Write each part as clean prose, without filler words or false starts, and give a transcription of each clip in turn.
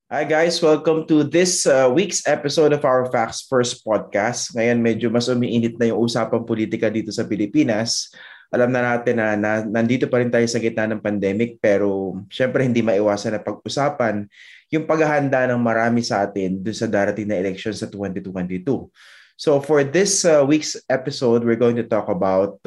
Hi guys, welcome to this week's episode of our Facts First podcast. Ngayon medyo mas umiinit na yung usapang politika dito sa Pilipinas. Alam na natin na nandito pa rin tayo sa gitna ng pandemic pero syempre hindi maiwasan na pag-usapan yung paghahanda ng marami sa atin dun sa darating na election sa 2022. So for this week's episode, we're going to talk about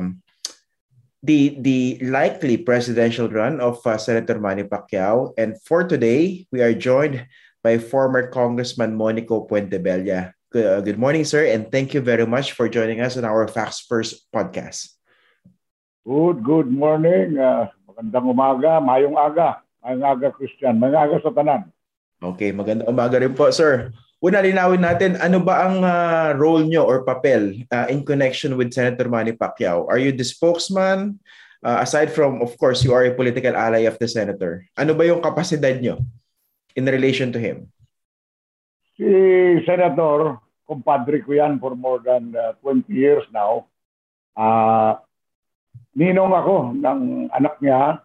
the likely presidential run of Senator Manny Pacquiao. And for today, we are joined by former Congressman Monico Puentebella. Good morning, sir, and thank you very much for joining us on our Facts First podcast. Good morning. Magandang umaga, mayong aga, Christian, mayong aga sa tanan. Okay, magandang umaga rin po, sir. Una, linawin natin, ano ba ang role nyo or papel in connection with Senator Manny Pacquiao? Are you the spokesman? Aside from, of course, you are a political ally of the senator. Ano ba yung kapasidad nyo in relation to him? Si Senator, kumpadre ko yan for more than 20 years now. Ninong ako ng anak niya.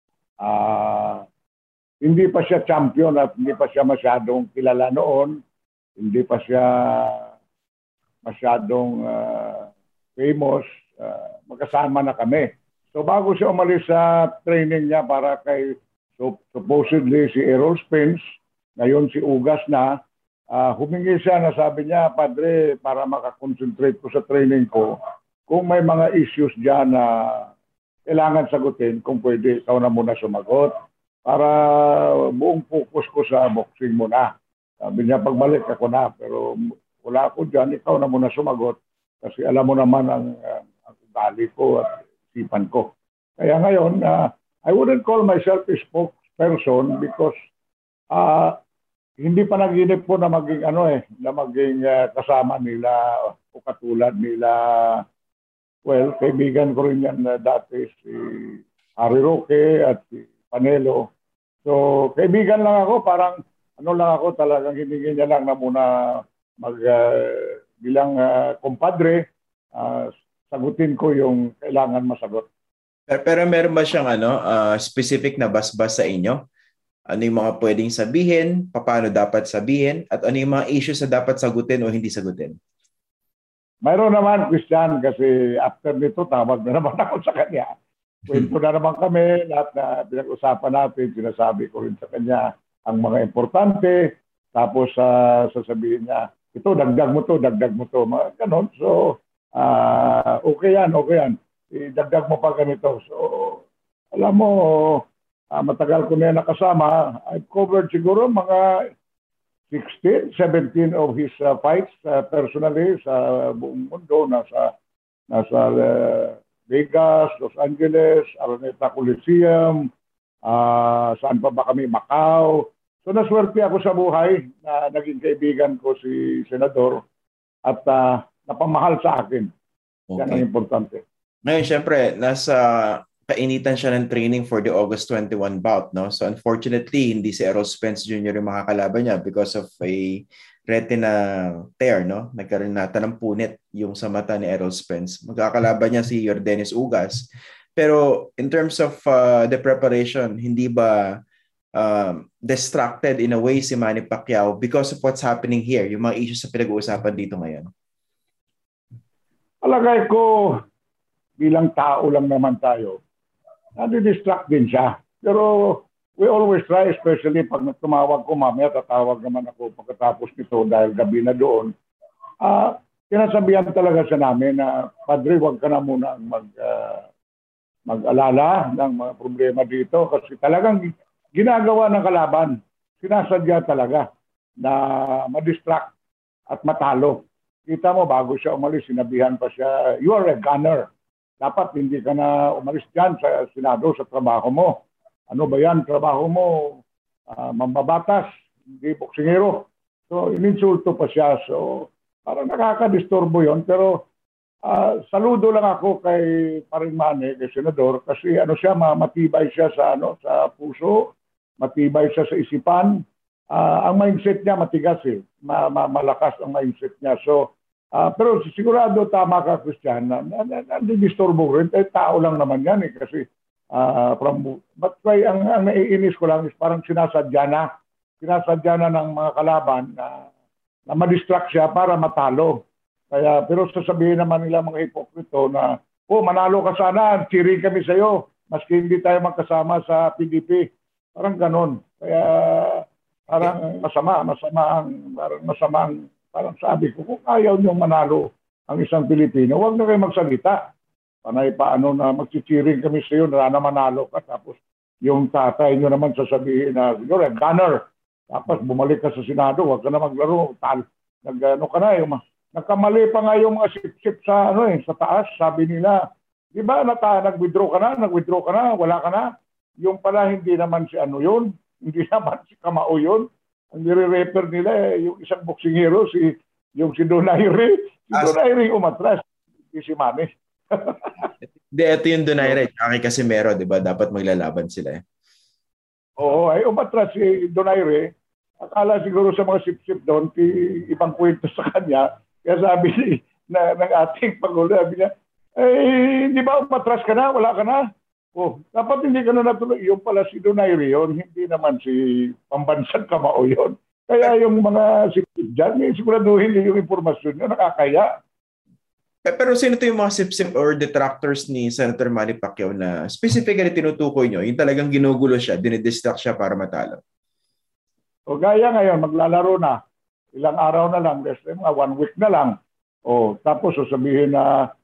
Hindi pa siya champion at hindi pa siya masyadong kilala noon. Hindi pa siya masyadong famous. Magkasama na kami. So bago siya umalis sa training niya para kay supposedly si Errol Spence, ngayon si Ugas na, humingi siya na sabi niya, Padre, para makakonsentrate ko sa training ko, kung may mga issues dyan na kailangan sagutin, kung pwede ikaw na muna sumagot para buong focus ko sa boxing muna. Sabi niya, pagbalik ako na, pero wala ako dyan, ikaw na muna sumagot kasi alam mo naman ang ugali ko at isipan ko. Kaya ngayon, I wouldn't call myself a spokesperson because hindi pa naginip po na maging kasama nila o katulad nila. Well, kaibigan ko rin yan dati si Harry Roque at si Panelo. So, kaibigan lang ako, parang talagang hiningi niya lang na muna bilang kumpadre, sagutin ko yung kailangan masagot. Pero meron ba siyang specific na basbas sa inyo? Ano yung mga pwedeng sabihin, paano dapat sabihin, at ano yung mga issues na dapat sagutin o hindi sagutin? Mayroon naman, Christian, kasi after nito, tawag na naman ako sa kanya. Kwento na naman kami, lahat na pinag-usapan natin, sinasabi ko rin sa kanya ang mga importante, tapos sasabihin niya, ito, dagdag mo to, mga ganon. So, okay yan. Dagdag mo pa ganito. So, alam mo, matagal ko na yan nakasama. I've covered siguro mga 16, 17 of his fights personally sa buong mundo. Nasa Vegas, Los Angeles, Araneta Coliseum, saan pa ba kami, Macau. So naswerte ako sa buhay na naging kaibigan ko si Senador at napamahal sa akin. Okay. Yan ang importante. Ngayon, syempre, nasa kainitan siya ng training for the August 21 bout, no? So unfortunately, hindi si Errol Spence Jr. yung makakalaban niya because of a retina tear, no? Nagkaroon nata ng punit yung sa mata ni Errol Spence. Magkakalaban niya si Yordenis Ugas. Pero in terms of the preparation, hindi ba distracted in a way si Manny Pacquiao because of what's happening here, yung mga issues na pinag-uusapan dito ngayon? Palagay ko, bilang tao lang naman tayo, nadi-distract din siya. Pero we always try, especially pag tumawag ko, mamaya tatawag naman ako pagkatapos nito dahil gabi na doon. Sinasabihan talaga siya namin na, Padre, huwag ka na muna mag-alala ng mga problema dito kasi talagang ginagawa ng kalaban. Sinasadya talaga na ma-distract at matalo. Kita mo, bago siya umalis, sinabihan pa siya, you are a gunner. Dapat hindi ka na umalis dyan sa Senado sa trabaho mo. Ano ba yan? Trabaho mo, mambabatas, hindi boksingero. So, ininsulto pa siya. So, parang nakakadisturbo yon. Pero, saludo lang ako kay Paring Manny, kay Senador, kasi matibay siya sa puso, matibay siya sa isipan. Ang mindset niya matigas malakas ang mindset niya. So, pero sigurado tama ka, Christian, nandidisturbo rin. Tao lang naman yan kasi but ang naiinis ko lang is parang sinasadya na sinasadya na ng mga kalaban na ma-distract siya para matalo. Kaya, pero sasabihin naman nila mga hipokrito na, manalo ka sana, cheering kami sa'yo, maski hindi tayo magkasama sa PDP. Parang ganon. Kaya, parang parang sabi ko, kung ayaw niyong manalo ang isang Pilipino, huwag na kayo magsalita. Panay paano na magchichiring kami sa iyo na manalo ka. Tapos yung tatay nyo naman sasabihin na, siguro, gunner. Tapos bumalik ka sa Senado, huwag ka na maglaro. Nagkamali pa nga yung mga sip-sip sa taas. Sabi nila, di ba nag-withdraw ka na, wala ka na. Yung pala hindi naman si yun, hindi naman si Kamao yun. Ang nire-refer nila, yung isang boxing hero, si Donaire. Si Donaire umatras, hindi si Manny. Hindi, ito yung Donaire. Kaki Casimero, di ba? Dapat maglalaban sila. Oo, ay umatras si Donaire. Akala siguro sa mga sip-sip doon, ibang kwento sa kanya. Kaya sabi ng ating Pangulo, sabi niya, hindi ba umatras ka na? Wala ka na? Dapat hindi ka na natuloy. Yung pala si Donaire yun, hindi naman si pambansang Kamao yun. Kaya yung mga sip-sip dyan, siguraduhin yung impormasyon nyo, nakakaya. Pero sino ito yung mga sip-sip or detractors ni Senator Manny Pacquiao na specifically tinutukoy nyo, yung talagang ginugulo siya, dinidistract siya para matalo? O gaya ngayon, maglalaro na. Ilang araw na lang, mga 1 week na lang. Tapos sasabihin na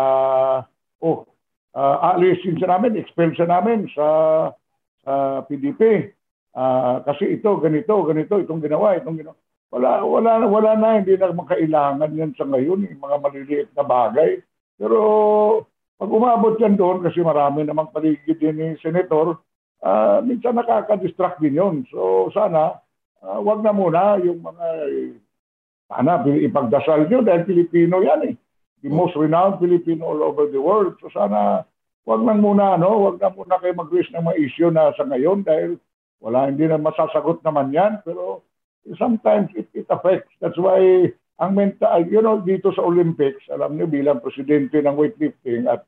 alisin siya namin, expel siya namin sa PDP. Kasi ito, ganito, itong ginawa. Wala na, hindi na makailangan yan sa ngayon, yung mga maliliit na bagay. Pero pag umabot yan doon, kasi marami namang paligid din ni Senator, minsan nakaka-distract din yun. So sana, wag na muna yung mga, sana ipagdasal nyo dahil Pilipino yan eh. The most renowned Filipino all over the world. So sana, wag na muna kayo mag-raise ng mga issue na sa ngayon dahil hindi na masasagot naman yan. Pero sometimes it affects. That's why ang mental, dito sa Olympics, alam niyo bilang presidente ng weightlifting at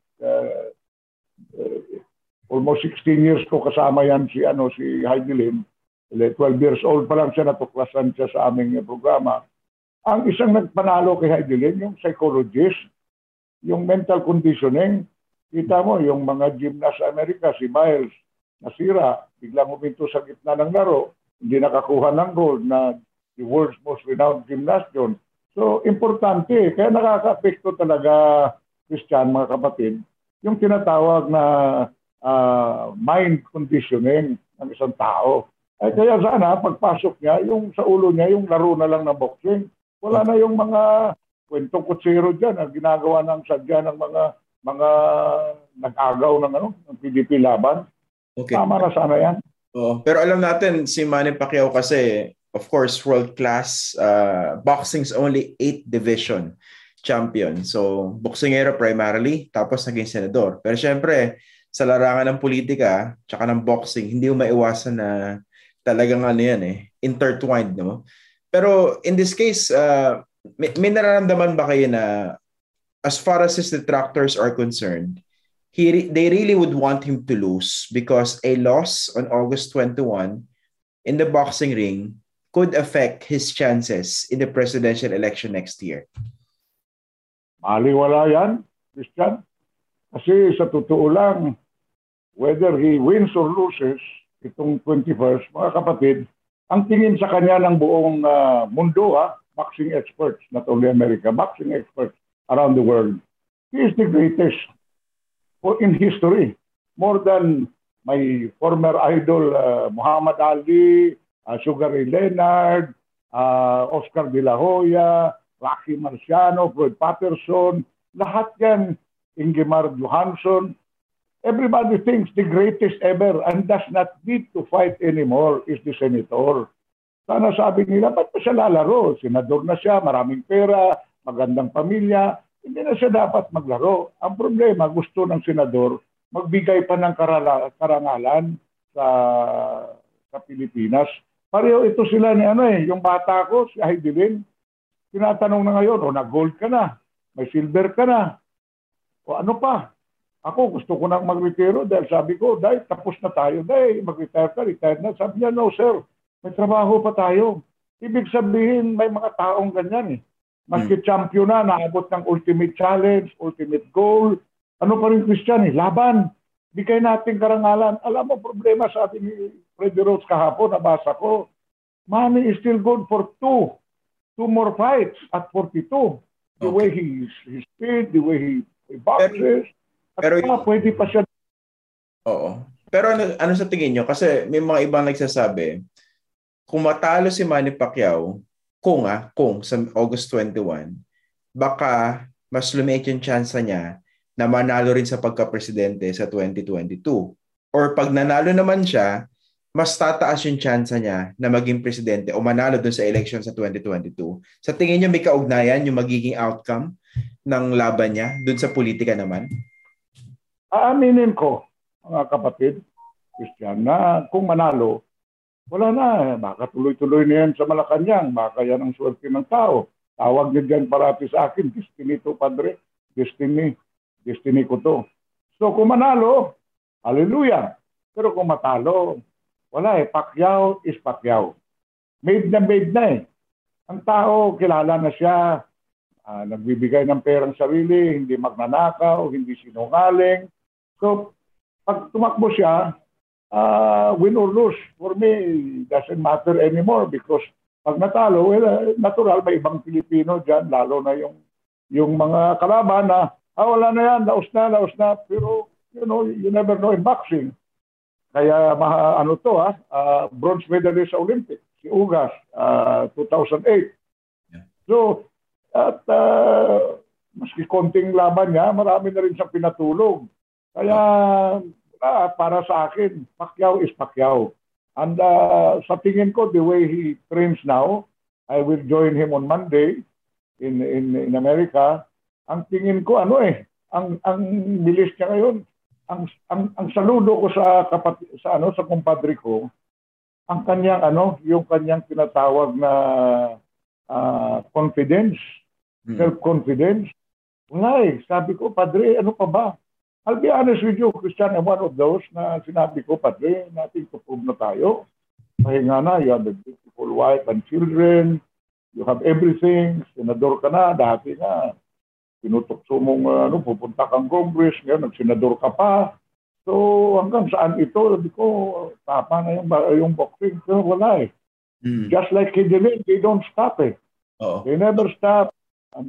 almost 16 years ko kasama yan si Heidi Lim. 12 years old pa lang siya, natuklasan siya sa aming programa. Ang isang nagpanalo kay Heidi Lim, yung psychologist, yung mental conditioning. Kita mo, yung mga gymnast sa Amerika, si Miles, nasira, biglang huminto sa gitna ng laro, hindi nakakuha ng gold na the world's most renowned gymnast yun. So, importante. Kaya nakaka-apekto talaga, Christian, mga kapatid, yung tinatawag na mind conditioning ng isang tao. Kaya sana, pagpasok niya, yung sa ulo niya, yung laro na lang ng boxing. Wala na yung mga kwentong kutsero dyan na ginagawa ng sadya ng mga nag-agaw ng PDP laban. Okay. Tama na sana yan. Pero alam natin, si Manny Pacquiao kasi, of course, world-class boxing's only 8th division champion. So, boxingero primarily, tapos naging senador. Pero syempre, sa larangan ng politika, tsaka ng boxing, hindi mo maiwasan na talagang intertwined, no? Pero in this case, may nararamdaman ba kayo na as far as his detractors are concerned, they really would want him to lose because a loss on August 21 in the boxing ring could affect his chances in the presidential election next year? Maliwala yan, Christian. Kasi sa totoo lang, whether he wins or loses itong 21st, mga kapatid, ang tingin sa kanya ng buong mundo, boxing experts, not only America, boxing experts around the world, he is the greatest in history, more than my former idol Muhammad Ali, Sugar Ray Leonard, Oscar De La Hoya, Rocky Marciano, Floyd Patterson, lahat yan, Ingemar Johansson. Everybody thinks the greatest ever and does not need to fight anymore is the senator. Sana sabi nila, ba't pa siya lalaro? Senador na siya, maraming pera, magandang pamilya, hindi na siya dapat maglaro. Ang problema, gusto ng senador magbigay pa ng karangalan sa Pilipinas. Pareho ito sila ni yung bata ko, si Heidi Lim. Tinatanong na ngayon, nag-gold ka na, may silver ka na, o ano pa? Ako gusto ko nang mag-retiro dahil sabi ko, dahil tapos na tayo, dahil mag-retire ka, retire na. Sabi niya, no sir, May trabaho pa tayo. Ibig sabihin, may mga taong ganyan eh. Maski champion na, naabot ng ultimate challenge, ultimate goal. Ano pa rin, Christian eh? Laban. Bigay natin karangalan. Alam mo, problema sa ating Freddy Rhodes kahapon, nabasa ko. Manny is still good for two more fights at 42. The way he speed, the way he boxes. Pero pwede pa siya. Oo. Pero ano sa tingin nyo? Kasi may mga ibang nagsasabi, kung matalo si Manny Pacquiao, kung sa August 21, baka mas lumiit yung chance niya na manalo rin sa pagka-presidente sa 2022. Or pag nanalo naman siya, mas tataas yung chance niya na maging presidente o manalo dun sa election sa 2022. Sa tingin niyo may kaugnayan yung magiging outcome ng laban niya dun sa politika naman? Aaminin ko, mga kapatid, Christian, na kung manalo, wala na. Baka tuloy-tuloy na yan sa Malacanang. Baka yan ang swerte ng tao. Tawag niya dyan parati sa akin, destiny to, Padre. Destiny. Destiny ko to. So kung manalo, hallelujah. Pero kung matalo, wala eh. Pacquiao is Pacquiao. Made na eh. Ang tao, kilala na siya. Nagbibigay ng perang sarili, hindi magnanakaw, hindi sinungaling. So, pag tumakbo siya, win or lose, for me, doesn't matter anymore because pag natalo, well, natural, may ibang Pilipino dyan, lalo na yung mga kalaban na, wala na yan, laos na, pero, you never know in boxing. Kaya, bronze medalist sa Olympic, si Ugas, 2008. So, at maski konting laban niya, marami na rin siyang pinatulog. Kaya, para sa akin, Pacquiao is Pacquiao. And sa tingin ko, the way he trains now, I will join him on Monday in America. Ang tingin ko, ang bilis niya ngayon, ang saludo ko sa kumpadre ko, ang kanyang yung kanyang tinatawag na confidence, self-confidence. Wala eh. Sabi ko, Padre, ano pa ba? I'll be honest with you, Christian, I'm one of those na sinabi ko, Padre, natin to prove na tayo. Pahinga na, you have a beautiful wife and children, you have everything, senador ka na, dati na, tinutokso mong pupunta kang Congress, ngayon, nagsenador ka pa. So, hanggang saan ito? Sabi ko, tapa na yung boxing. Pero wala eh. Just like Kidilin, they don't stop eh. They never stop. And,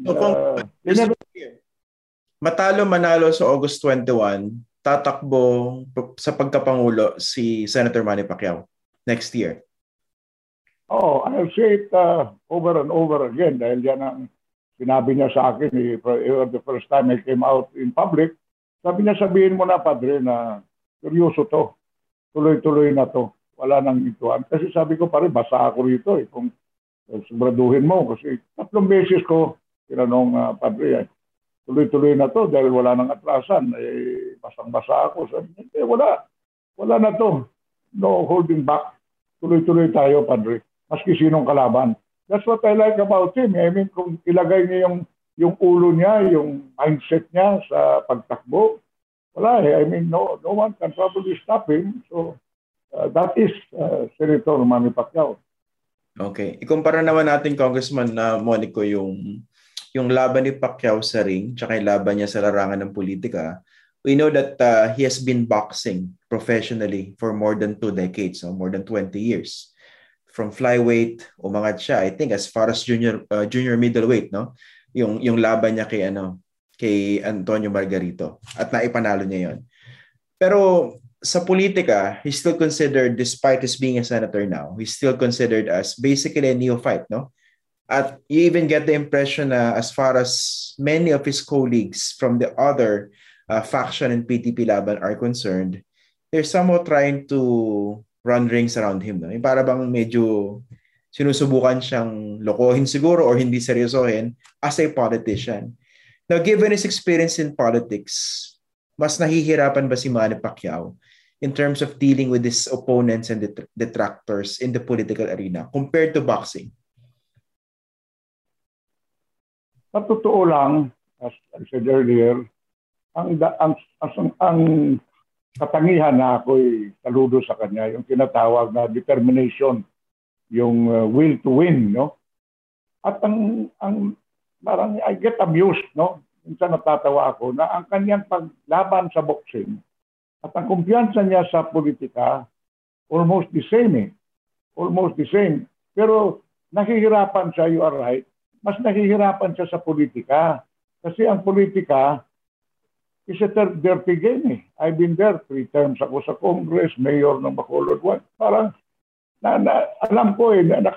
matalo manalo sa August 21, tatakbo sa pagkapangulo si Senator Manny Pacquiao next year. I'll say it over and over again dahil yan ang sinabi niya sa akin the first time I came out in public. Sabi niya, sabihin mo na, Padre, na seryoso to. Tuloy-tuloy na to. Wala nang ituan. Kasi sabi ko, pare, basa ako rito eh. Kung sobraduhin mo. Kasi 3 beses ko, tinanong, Padre, tuloy-tuloy na to dahil wala nang atrasan. Basang-basa ako. Sabi niya, wala. Wala na to. No holding back. Tuloy-tuloy tayo, Padre. Maski sinong kalaban. That's what I like about him. I mean, kung ilagay niya yung ulo niya, yung mindset niya sa pagtakbo, wala eh. I mean, no one can probably stop him. So, that is Senator Manny Pacquiao. Okay. Ikumpara naman natin, Congressman Monico, yung laban ni Pacquiao sa ring, tsaka yung laban niya sa larangan ng politika. We know that he has been boxing professionally for more than 2 decades, more than 20 years. From flyweight, umangat siya, I think, as far as junior middleweight, no? Yung laban niya kay Antonio Margarito. At naipanalo niya yon. Pero sa politika, he's still considered, despite his being a senator now, he's still considered as basically a neophyte, no? At you even get the impression na as far as many of his colleagues from the other faction and PTP Laban are concerned, they're somehow trying to run rings around him. No? Para bang medyo sinusubukan siyang lokohin siguro or hindi seryosohin as a politician. Now, given his experience in politics, mas nahihirapan ba si Manny Pacquiao in terms of dealing with his opponents and detractors in the political arena compared to boxing? Sa totoo lang, as I said earlier, ang katangihan na ako'y saludo sa kanya, yung tinatawag na determination will to win, no? At ang parang I get amused, no? Minsan natatawa ako na ang kanyang paglaban sa boxing at ang kumpiyansa niya sa politika almost the same, eh. Almost the same. Pero nahihirapan siya, you are right, mas nahihirapan siya sa politika. Kasi ang politika is a dirty game, eh. I've been there 3 terms ako sa Congress, mayor ng Bacolod 1. Parang alam ko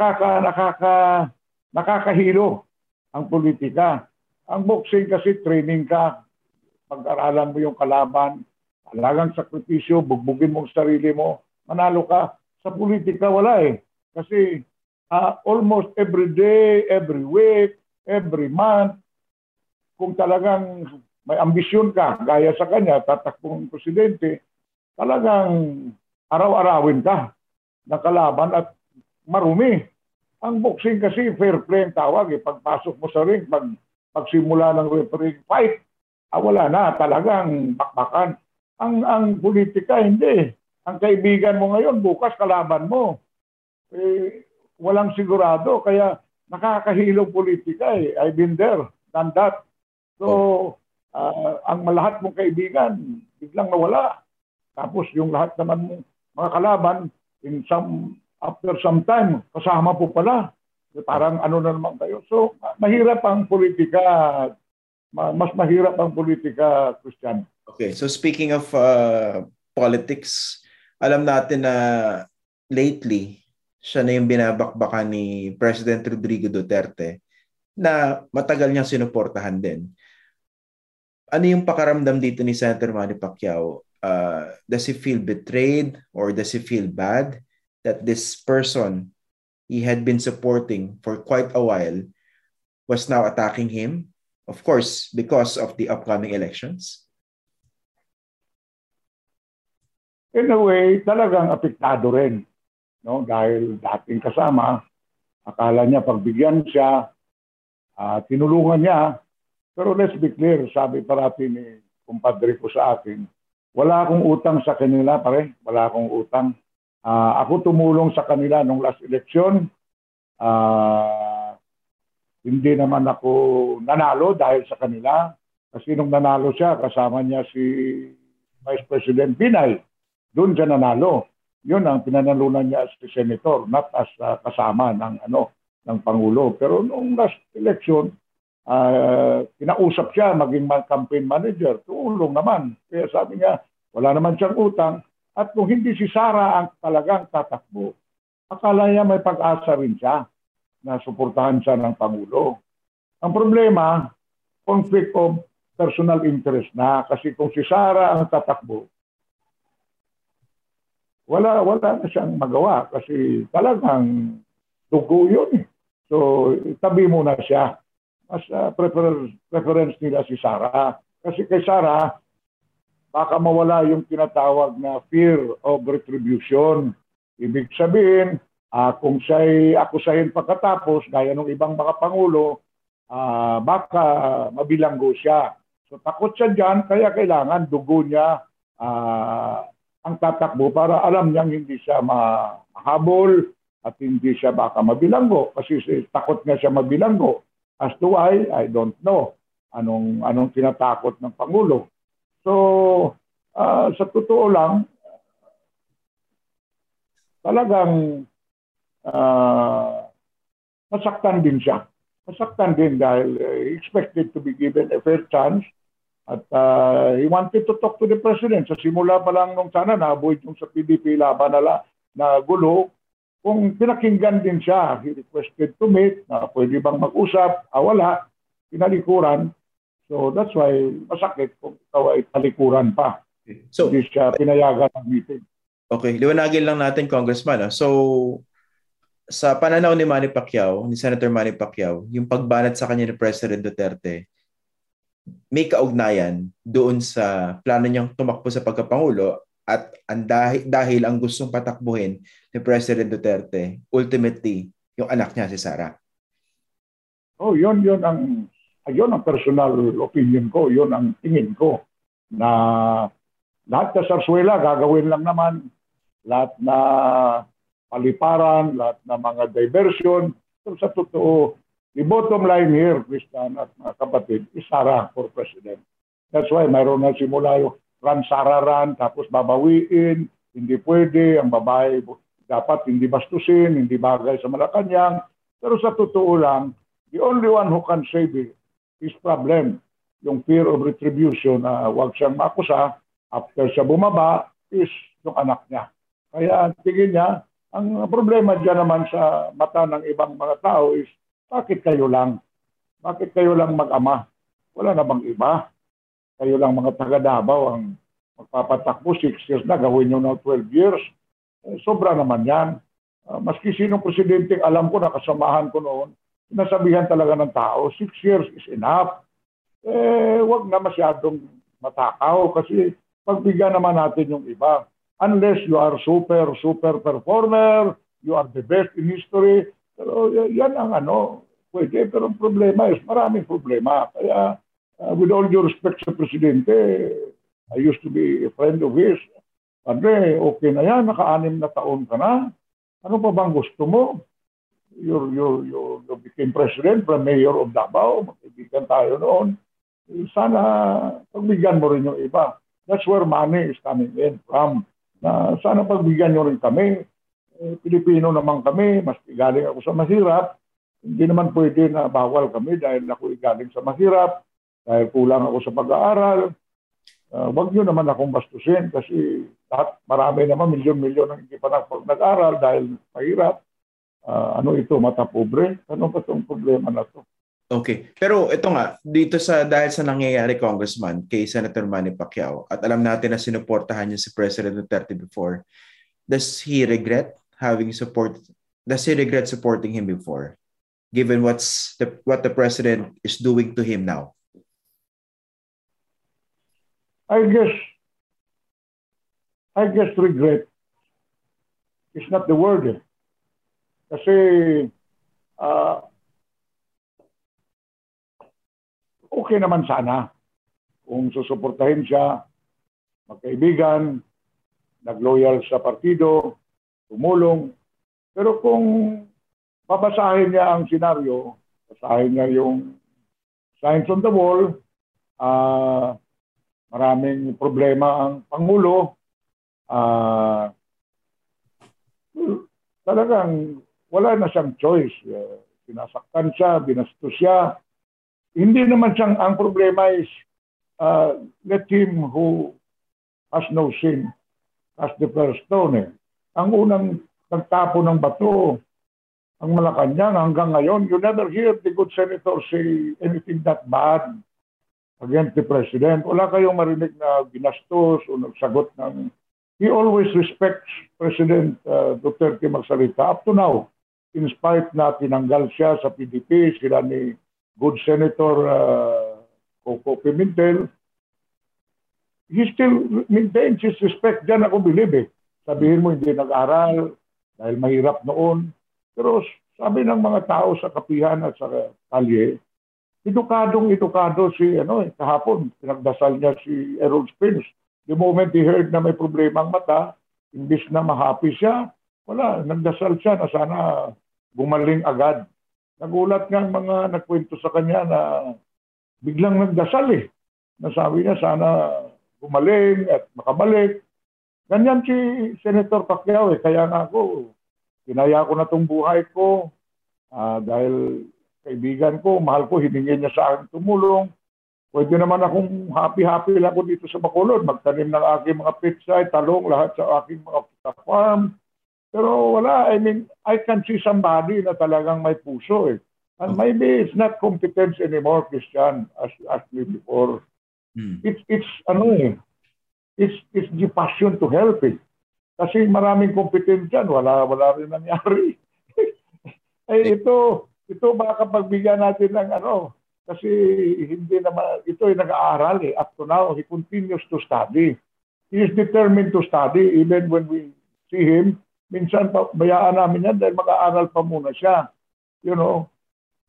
nakakahilo ang politika. Ang boxing kasi training ka, pag-aralan mo yung kalaban, talagang sakripisyo, bugbugin mo ang sarili mo, manalo ka. Sa politika wala eh. Kasi almost every day, every week, every month, kung talagang may ambisyon ka, gaya sa kanya, tatakbong presidente, talagang araw-arawin ka ng kalaban at marumi. Ang boxing kasi fair play ang tawag eh. Pagpasok mo sa ring, pagsimula ng referee fight, wala na, talagang bakbakan. Ang politika, hindi. Ang kaibigan mo ngayon, bukas kalaban mo. Walang sigurado, kaya nakakahilong politika eh. I've been there, done that. So, ang lahat mong kaibigan, biglang nawala. Tapos yung lahat naman mong mga kalaban, after some time, kasama po pala. Parang ano na naman kayo. So, mahirap ang politika. Mas mahirap ang politika, Christian. Okay, so speaking of politics, alam natin na lately, siya na yung binabakbakan ni President Rodrigo Duterte na matagal niyang sinuportahan din. Ano yung pakaramdam dito ni Senator Manny Pacquiao? Does he feel betrayed or does he feel bad that this person he had been supporting for quite a while was now attacking him? Of course, because of the upcoming elections. In a way, talagang apektado rin. No? Dahil dating kasama, akala niya pagbigyan siya, tinulungan niya. Pero let's be clear, sabi parati ni kumpadre ko sa akin, wala akong utang sa kanila, pare. Wala akong utang. Ako tumulong sa kanila nung last election. Hindi naman ako nanalo dahil sa kanila. Kasi nung nanalo siya, kasama niya si Vice President Binay. Doon siya nanalo. Yun ang pinanalunan niya as senator, not as kasama ng Pangulo. Pero nung last election, kinausap siya maging campaign manager. Tulong naman. Kaya sabi niya, wala naman siyang utang. At kung hindi si Sara ang talagang tatakbo, akala niya may pag-asa rin siya na suportahan siya ng Pangulo. Ang problema, conflict of personal interest na. Kasi kung si Sara ang tatakbo, wala na siyang magawa kasi talagang dugo yun. So, tabi muna siya. Mas preference nila si Sara. Kasi kay Sara, baka mawala yung tinatawag na fear of retribution. Ibig sabihin, kung siya'y akusahin pagkatapos, gaya ng ibang mga pangulo, baka mabilanggo siya. So takot siya dyan, kaya kailangan dugo niya ang tatakbo para alam niyang hindi siya mahabol at hindi siya baka mabilanggo. Kasi takot nga siya mabilanggo. As to why, I don't know. Anong tinatakot ng Pangulo. So, sa totoo lang, talagang masaktan din siya. Masaktan din dahil expected to be given a fair chance at he wanted to talk to the president. Sa simula pa lang nung sana na-avoid yung sa PDP laban na gulo, kung pinakinggan din siya, he requested to meet, na pwede bang mag-usap, wala, pinalikuran. So that's why masakit kung ikaw ay talikuran pa. So, hindi siya pinayagan ng meeting. Okay, liwanagin lang natin, Congressman. So, sa pananaw ni Manny Pacquiao, ni Senator Manny Pacquiao, yung pagbanat sa kanya ni President Duterte, may kaugnayan doon sa plano niyang tumakbo sa pagkapangulo at dahil ang gustong patakbuhin ni President Duterte, ultimately, yung anak niya si Sara. Oh, yun ang personal opinion ko, yun ang tingin ko na lahat sa sarsuela gagawin lang naman, lahat na paliparan, lahat ng mga diversion. So sa totoo, the bottom line here, Christian at mga kapatid, is Sara for President. That's why mayroon na simula yung run Sara run, tapos babawiin, hindi pwede, ang babae dapat hindi bastusin, hindi bagay sa Malacanang. Pero sa totoo lang, the only one who can save his problem, yung fear of retribution na huwag siyang makusa, after siya bumaba, is yung anak niya. Kaya tingin niya, ang problema dyan naman sa mata ng ibang mga tao is, bakit kayo lang? Bakit kayo lang mag-ama? Wala na bang iba? Kayo lang mga taga-Davao ang magpapatakbo 6 years na, gawin nyo na 12 years. Sobra naman yan. Maski sinong presidente, alam ko, nakasamahan ko noon, sinasabihan talaga ng tao, 6 years is enough. Wag na masyadong matakaw kasi pagbigyan naman natin yung iba. Unless you are super performer, you are the best in history. Pero yan ang pwede. Pero ang problema is maraming problema. Kaya with all due respect sa presidente, I used to be a friend of his. Andre, okay na yan, naka-6 na taon ka na. Ano pa bang gusto mo? You became president, mayor of Davao, magkaibigan tayo noon. Sana pagbigyan mo rin yung iba. That's where money is coming in from. Sana pagbigyan nyo rin kami. Pilipino naman kami, mas galing ako sa mahirap. Hindi naman pwede na bawal kami dahil ako galing sa mahirap, dahil kulang ako sa pag-aaral. Wag nyo naman akong bastusin kasi marami naman, milyon-milyon ang hindi pa nag-aaral dahil mahirap. Mata pobre? Ano ba itong problema na to? Okay. Pero ito nga, dahil sa nangyayari, Congressman, kay Senator Manny Pacquiao, at alam natin na sinuportahan niya si President Duterte before, does he regret supporting him before, given what the President is doing to him now? I guess regret is not the word. Kasi okay naman sana kung susuportahin siya, magkaibigan, nag-loyal sa partido, tumulong. Pero kung babasahin niya ang senaryo, basahin niya yung signs on the wall, maraming problema ang Pangulo, talagang wala na siyang choice. Sinasaktan siya, binastos siya. Hindi naman siyang, ang problema is, let him who has no sin cast the first stone. Ang unang nagtapo ng bato, ang Malacanang hanggang ngayon, you never hear the good senator say anything that bad against the president. Wala kayong marinig na binastos o nagsagot ng... He always respects President Duterte magsalita up to now. In spite na tinanggal siya sa PDP, sila ni good Senator Coco Pimentel, he still maintains his respect. Diyan ako believe. Sabihin mo hindi nag-aral dahil mahirap noon. Pero sabi ng mga tao sa kapihan at sa kalye, edukado si kahapon, pinagdasal niya si Errol Spence. The moment he heard na may problema ang mata, imbis na ma-happy siya, wala, nagdasal siya na sana gumaling agad. Nagulat nga ang mga nagkwento sa kanya na biglang nagdasal Nasabi niya sana gumaling at makabalik. Ganyan si Senator Pacquiao Kaya nga ako, kinaya ko na itong buhay ko dahil kaibigan ko, mahal ko, hiningin niya sa akin tumulong. Pwede naman akong happy-happy lang ako dito sa Bacolod. Magtanim ng aking mga pitsay, talong, lahat sa aking mga farm. Pero wala, I can see somebody na talagang may puso And maybe it's not competence anymore, Christian, as you asked me before. It's the passion to help Kasi maraming competence dyan, wala rin nangyari. Ito baka pagbigyan natin ng kasi hindi naman, ito ay nag-aaral up to now. He continues to study. He is determined to study even when we see him. Minsan bayaan namin yan dahil mag-aaral pa muna siya.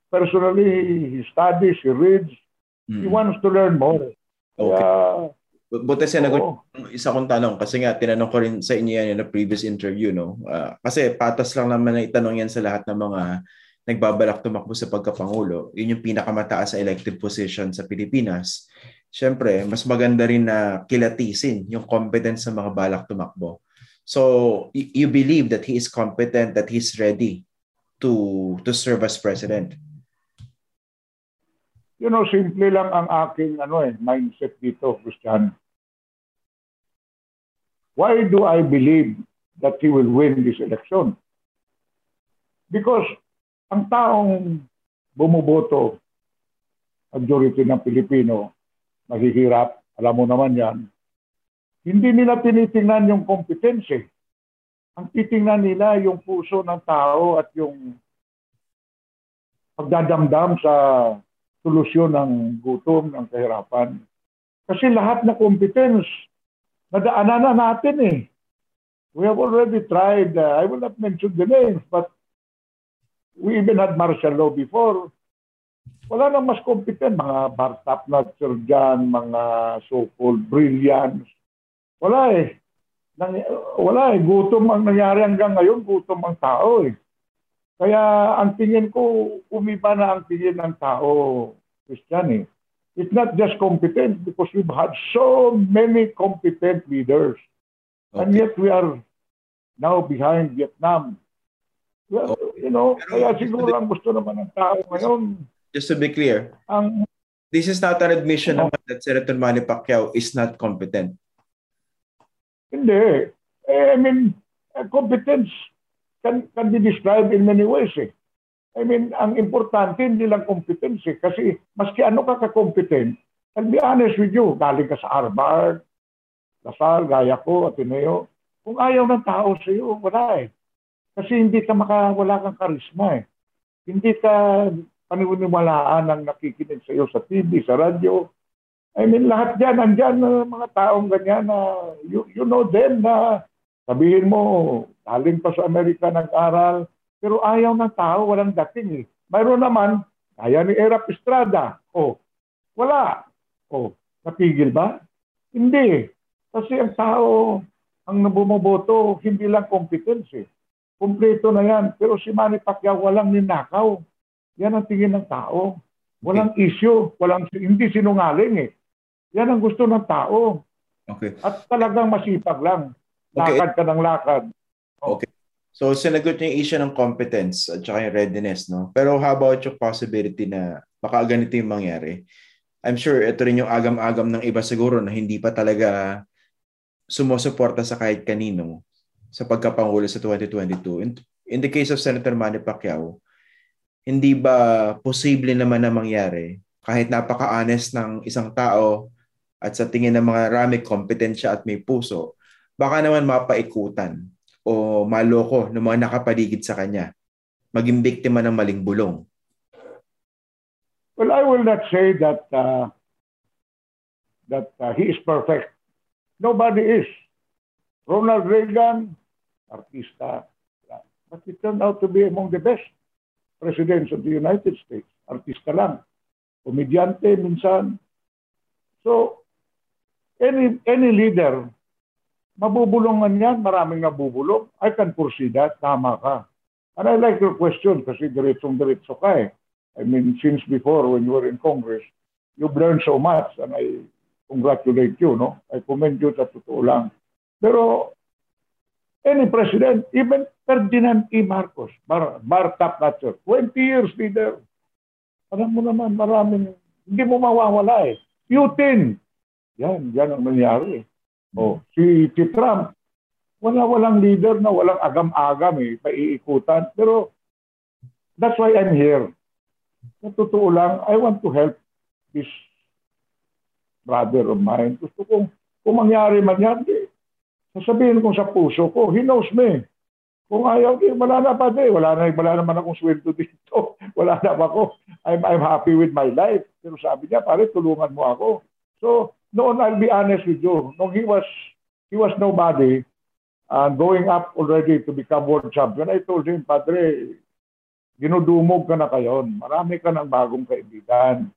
Personally, he studies, he reads. He wants to learn more. Okay. Buti sinagot Oo. yung isa kong tanong kasi nga tinanong ko rin sa inyo yan in a previous interview, no? Kasi patas lang naman na itanong yan sa lahat ng mga nagbabalak tumakbo sa pagkapangulo. Yun yung pinakamataas sa elected position sa Pilipinas. Siyempre, mas maganda rin na kilatisin yung competence ng mga balak tumakbo. So, you believe that he is competent, that he's ready to serve as president? Simple lang ang aking mindset dito, Christian. Why do I believe that he will win this election? Because ang taong bumuboto, majority ng Pilipino, mahihirap, alam mo naman yan, hindi nila tinitingnan yung competence. Ang titingnan nila yung puso ng tao at yung pagdadamdam sa solusyon ng gutom, ng kahirapan. Kasi lahat na competence, nadaanan na natin . We have already tried, I will not mention the names, but we even had martial law before. Wala nang mas competent, mga bar top notcher dyan, mga so-called brilliance. Wala . Gutom ang nangyari hanggang ngayon, gutom ang tao . Kaya ang tingin ko, umiba na ang tingin ng tao, Christian . It's not just competent because we've had so many competent leaders. Okay. And yet we are now behind Vietnam. Well, kaya siguro ang gusto naman ng tao ngayon. Just to be clear, this is not an admission naman that Senator Manny Pacquiao is not competent. Hindi. Competence can be described in many ways . Ang importante hindi lang competence . Kasi maski ano ka ka-competent, I'll be honest with you, galing ka sa Harvard, Lasal, gaya ko, Ateneo, kung ayaw ng tao sa iyo, wala . Kasi hindi ka wala kang karisma . Hindi ka paniniwalaan ng nakikinig sa iyo sa TV, sa radyo. Lahat dyan, andyan mga taong ganyan na you know them na sabihin mo, galing pa sa Amerika nag-aral, pero ayaw ng tao, walang dating . Mayroon naman, kaya ni Erap Estrada. Wala. Napigil ba? Hindi. Kasi ang tao, ang nabumoboto, hindi lang competence . Kompleto na yan. Pero si Manny Pacquiao, walang ninakaw. Yan ang tingin ng tao. Walang issue. Hindi sinungaling . Yan ang gusto ng tao. Okay. At talagang masipag lang. Lakad ka ng lakad. Okay. So, sinagot niyo yung issue ng competence at saka yung readiness, no? Pero how about yung possibility na baka ganito yung mangyari? I'm sure ito rin yung agam-agam ng iba siguro na hindi pa talaga sumusuporta sa kahit kanino sa pagkapangulo sa 2022. In the case of Senator Manny Pacquiao, hindi ba posible naman na mangyari kahit napaka-honest ng isang tao at sa tingin ng mga rami kompetensya at may puso, baka naman mapaikutan o maloko ng mga nakapaligid sa kanya, maging biktima ng maling bulong? Well, I will not say that he is perfect. Nobody is. Ronald Reagan, artista, but he turned out to be among the best presidents of the United States. Artista lang. Komedyante minsan. So, any leader, mabubulungan yan, maraming nabubulong. I can foresee that, tama ka. And I like your question kasi diretsong-diretso ka . Since before when you were in Congress, you've learned so much and I congratulate you, no? I commend you sa totoo lang. Pero, any president, even Ferdinand E. Marcos, bar top notcher, 20 years leader. Alam mo naman, maraming, hindi mo mawawala . Putin, yan ang nangyari . Si Trump, walang leader na walang agam-agam paiikutan. Pero that's why I'm here. Sa totoo lang, I want to help this brother of mine. Gusto kong, kung mangyari man yan, sasabihin ko sa puso ko, he knows me. Kung ayaw, wala na pa wala naman akong sweldo dito. Wala na pa ako. I'm happy with my life. Pero sabi niya, pare, tulungan mo ako. So, noon, I'll be honest with you, nung he was nobody, going up already to become world champion, I told him, Padre, dinudumog ka na kayon. Marami ka ng bagong kaibigan.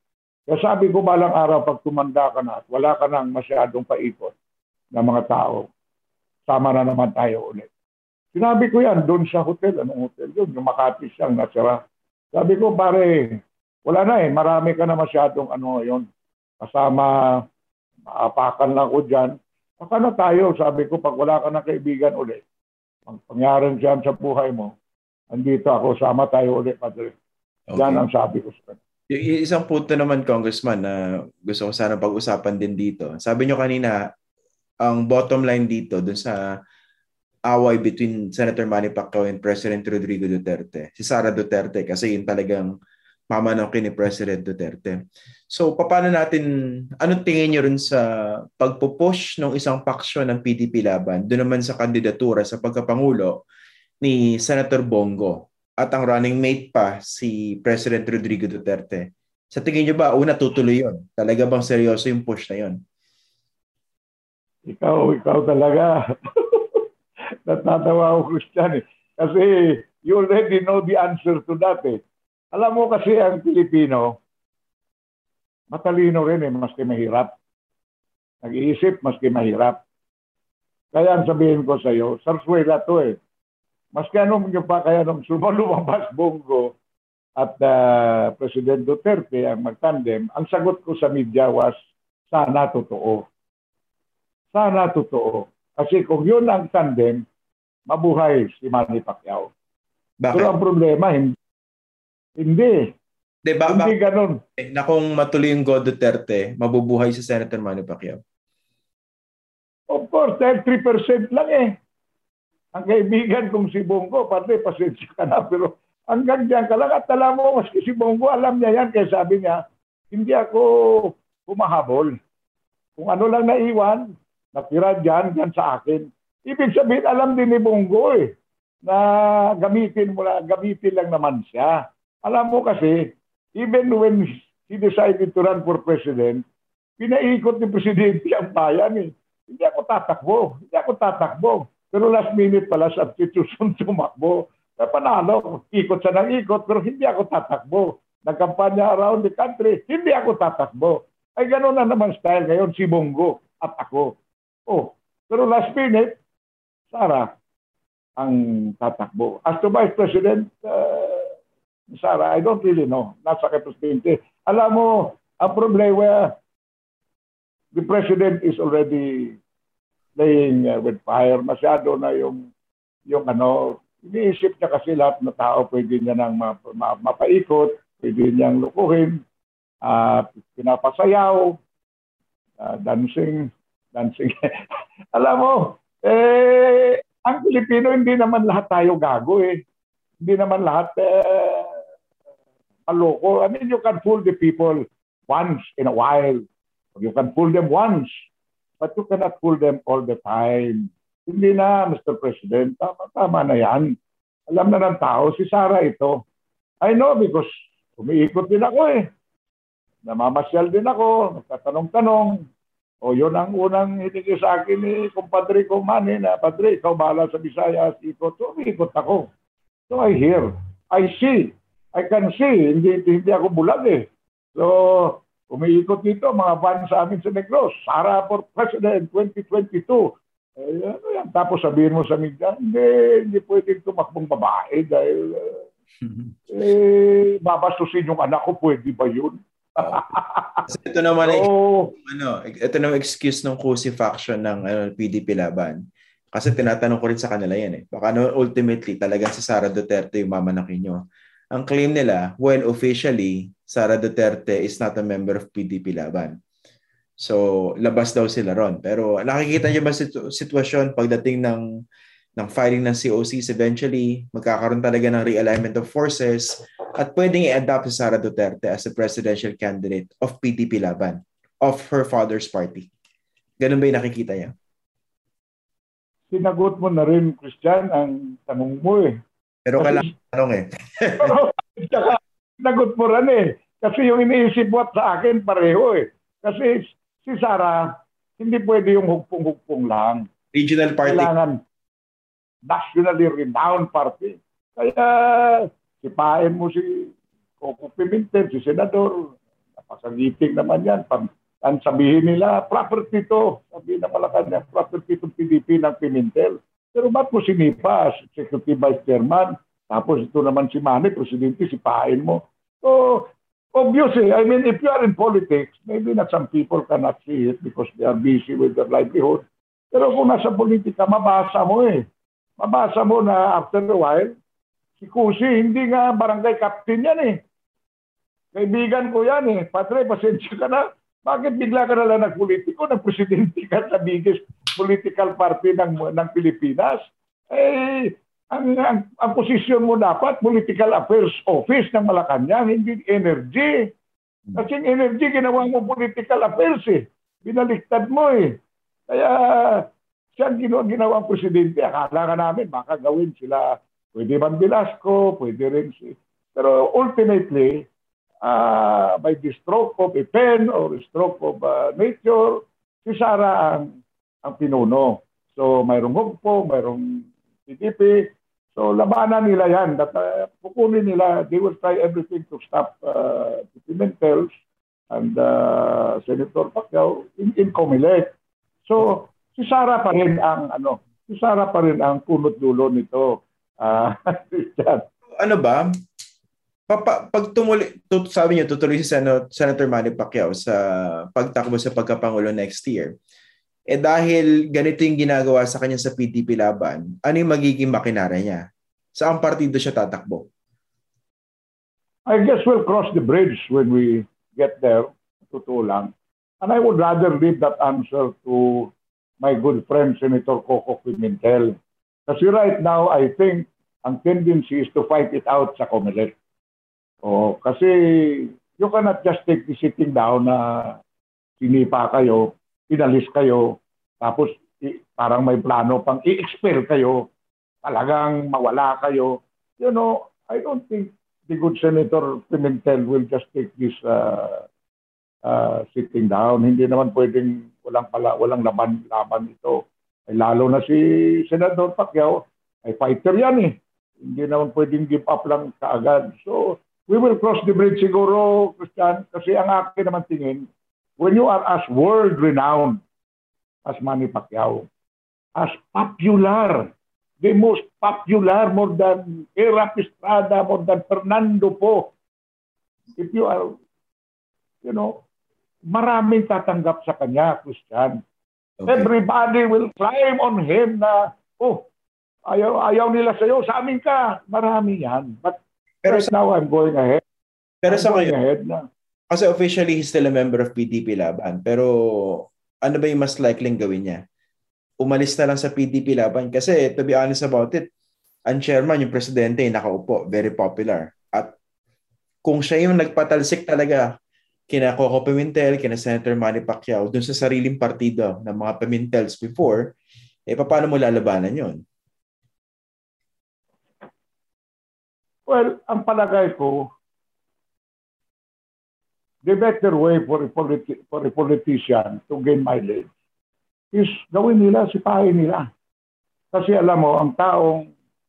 Kaya sabi ko balang araw pag tumanda ka na at wala ka nang masyadong paikot ng mga tao, sama na naman tayo ulit. Sinabi ko yan doon sa hotel. Anong hotel yun? Yung Makati siyang nasira. Sabi ko, pare, wala na eh. Marami ka na masyadong yun. Kasama, maapakan lang ko dyan. Baka na tayo, sabi ko, pag wala ka na kaibigan ulit, ang pangyaring dyan sa buhay mo, andito ako, sama tayo ulit, padre. Okay. Yan ang sabi ko sa kanya. Yung isang punto naman, Congressman, na gusto ko sana pag-usapan din dito. Sabi nyo kanina, ang bottom line dito, dun sa away between Senator Manny Pacquiao and President Rodrigo Duterte, si Sara Duterte, kasi yun talagang mamanakin ni President Duterte. So, paano natin, anong tingin nyo rin sa pagpupush ng isang paksyon ng PDP Laban, doon naman sa kandidatura sa pagkapangulo ni Senator Bongo at ang running mate pa si President Rodrigo Duterte? Sa tingin nyo ba, una tutuloy yun? Talaga bang seryoso yung push na yun? Ikaw talaga. Natatawa ako, Christian. Kasi you already know the answer to that eh. Alam mo kasi ang Pilipino, matalino rin eh, maski mahirap. Nag-iisip maski mahirap. Kaya ang sabihin ko sa iyo, sarswela to eh. Maski anong nyo pa kaya nung lumabas Bongo at President Duterte ang magtandem, ang sagot ko sa media was, sana totoo. Sana totoo. Kasi kung yun ang tandem, mabuhay si Manny Pacquiao. Bakit? Pero ang problema, hindi. Hindi ganun. Na kung matuloy yung Go Duterte, mabubuhay si Senator Manny Pacquiao? Of course, dahil 3% lang eh. Ang kaibigan kong si Bongo, pati pasensya ka na, pero hanggang dyan ka lang. At alam mo, maski si Bongo, alam niya yan. Kaya sabi niya, hindi ako humahabol. Kung ano lang naiwan, natira dyan sa akin. Ibig sabihin, alam din ni Bongo eh, na gamitin lang naman siya. Alam mo kasi, even when he decided to run for president, pinaikot ni Presidente ang bayan eh. Hindi ako tatakbo. Pero last minute pala substitution tumakbo. Kaya panalo, ikot siya ng ikot, pero hindi ako tatakbo. Nagkampanya around the country, hindi ako tatakbo. Ay gano'n na naman style ngayon si Bongo at ako. Oh, pero last minute, Sara ang tatakbo. As to Vice President, Sara, I don't really know. Nasa kay Presidente. Alam mo, ang problema, the President is already playing with fire. Masyado na yung iniisip niya kasi lahat na tao pwede niya nang mapaikot, pwede niyang lukuhin, pinapasayaw, dancing. Alam mo, ang Pilipino, hindi naman lahat tayo gago eh. Hindi naman lahat maloko. I mean, you can fool the people once in a while. You can fool them once. But you cannot fool them all the time. Hindi na, Mr. President. Tama na yan. Alam na ng tao, si Sara ito. I know because umiikot din ako eh. Namamasyal din ako. Nagtatanong-tanong. O yun ang unang hiningi sa akin ni kumpadre ko Manny na, Padre, ikaw bahala sa Visayas. Ikot. So, umiikot ako. So I hear. I see. I can see. Hindi ako bulag eh. So, umiikot dito, mga fans sa amin sa Negros. Sara for President 2022. Ano yan? Tapos sabihin mo sa media, hindi pwedeng tumakbong babae dahil babastusin yung anak ko, pwede ba yun? Ito naman ito naman excuse ng crucifixion ng PDP Laban. Kasi tinatanong ko rin sa kanila yan eh. Baka ultimately talagang si Sara Duterte yung mamanakin nyo. Ang claim nila, well, officially, Sara Duterte is not a member of PDP Laban. So, labas daw sila ron. Pero nakikita niyo ba sitwasyon pagdating ng filing ng COCs, eventually, magkakaroon talaga ng realignment of forces at pwedeng i-adopt si Sara Duterte as a presidential candidate of PDP Laban, of her father's party. Ganun ba yung nakikita niya? Sinagot mo na rin, Christian, ang tanong mo eh. Pero kailangan tanong eh. Saka, sinagot mo rin eh. Kasi yung iniisip mo sa akin, pareho eh. Kasi si Sara, hindi pwede yung hugpong-hugpong lang. Regional party. Kailangan nationally renowned party. Kaya sipain mo si Coco Pimentel, si Senador, Sagiting naman yan. Ang sabihin nila, property to. Sabihin ng Malacanang, property to PDP ng Pimentel. Pero ba't mo sinipa as Executive Vice Chairman? Tapos ito naman si Manny, Presidente, sipain mo. So, obviously, I mean, if you are in politics, maybe not some people cannot see it because they are busy with their livelihood. Pero kung nasa politika, mabasa mo eh. Mabasa mo na after a while, si Kusi, hindi nga barangay captain yan eh. Kaibigan ko yan eh. Padre, pasensya ka na. Bakit bigla ka na lang nagpolitiko? Nagpresidente ka sa biggest political party ng Pilipinas? Eh, ang posisyon mo dapat, political affairs office ng Malacanang, hindi energy. Kasi energy, ginawa mo political affairs eh. Binaliktad mo eh. Kaya siya ginawang presidente. Akala ka namin, baka gawin sila. Pwede man Velasco, pwede rin si... Pero ultimately, by the stroke of a pen or a stroke of nature, si Sara ang pinuno. So mayroong Hugpo, mayroong PDP. So labanan nila yan. Pukunin nila, they will try everything to stop the Pimentels and Senator Pacquiao in Comelec. So si Sara pa rin ang punot dulo nito. Ano ba? Pag sabi niyo tutuloy si Senator Manny Pacquiao sa pagtakbo sa pagkapangulo next year. Eh dahil ganito yung ginagawa sa kanya sa PDP laban, ano yung magiging makinarya niya? Saan partido siya tatakbo? I guess we'll cross the bridge when we get there. Totoo lang. And I would rather leave that answer to my good friend Senator Coco Pimentel. Kasi right now, I think ang tendency is to fight it out sa Comelec. Kasi you cannot just take the sitting down na sinipa kayo, pinalis kayo, tapos parang may plano pang i-expel kayo, talagang mawala kayo. You know, I don't think the good Senator Pimentel will just take this sitting down. Hindi naman pwedeng walang laban ito. Ay, lalo na si Senator Pacquiao, ay fighter yan eh. Hindi naman pwedeng give up lang kaagad. So, we will cross the bridge siguro, Christian, kasi ang akin naman tingin, when you are as world-renowned as Manny Pacquiao, as popular, the most popular, more than Era Estrada, more than Fernando Po, if you are, you know, maraming tatanggap sa kanya, Christian. Okay. Everybody will climb on him na, ayaw nila sa'yo, sa amin ka. Marami yan. But pero right now, I'm going ahead. Pero sa ngayon, kasi officially, he's still a member of PDP Laban. Pero ano ba yung mas likely gawin niya? Umalis na lang sa PDP Laban. Kasi to be honest about it, ang chairman, yung presidente, nakaupo, very popular. At kung siya yung nagpatalsik talaga kina Coco Pimentel, kina Senator Manny Pacquiao, dun sa sariling partido ng mga Pimentels before, paano mo lalabanan yun? Well, ang palagay ko, the better way for a politician to gain mileage is gawin nila, sipahin nila. Kasi alam mo, ang taong,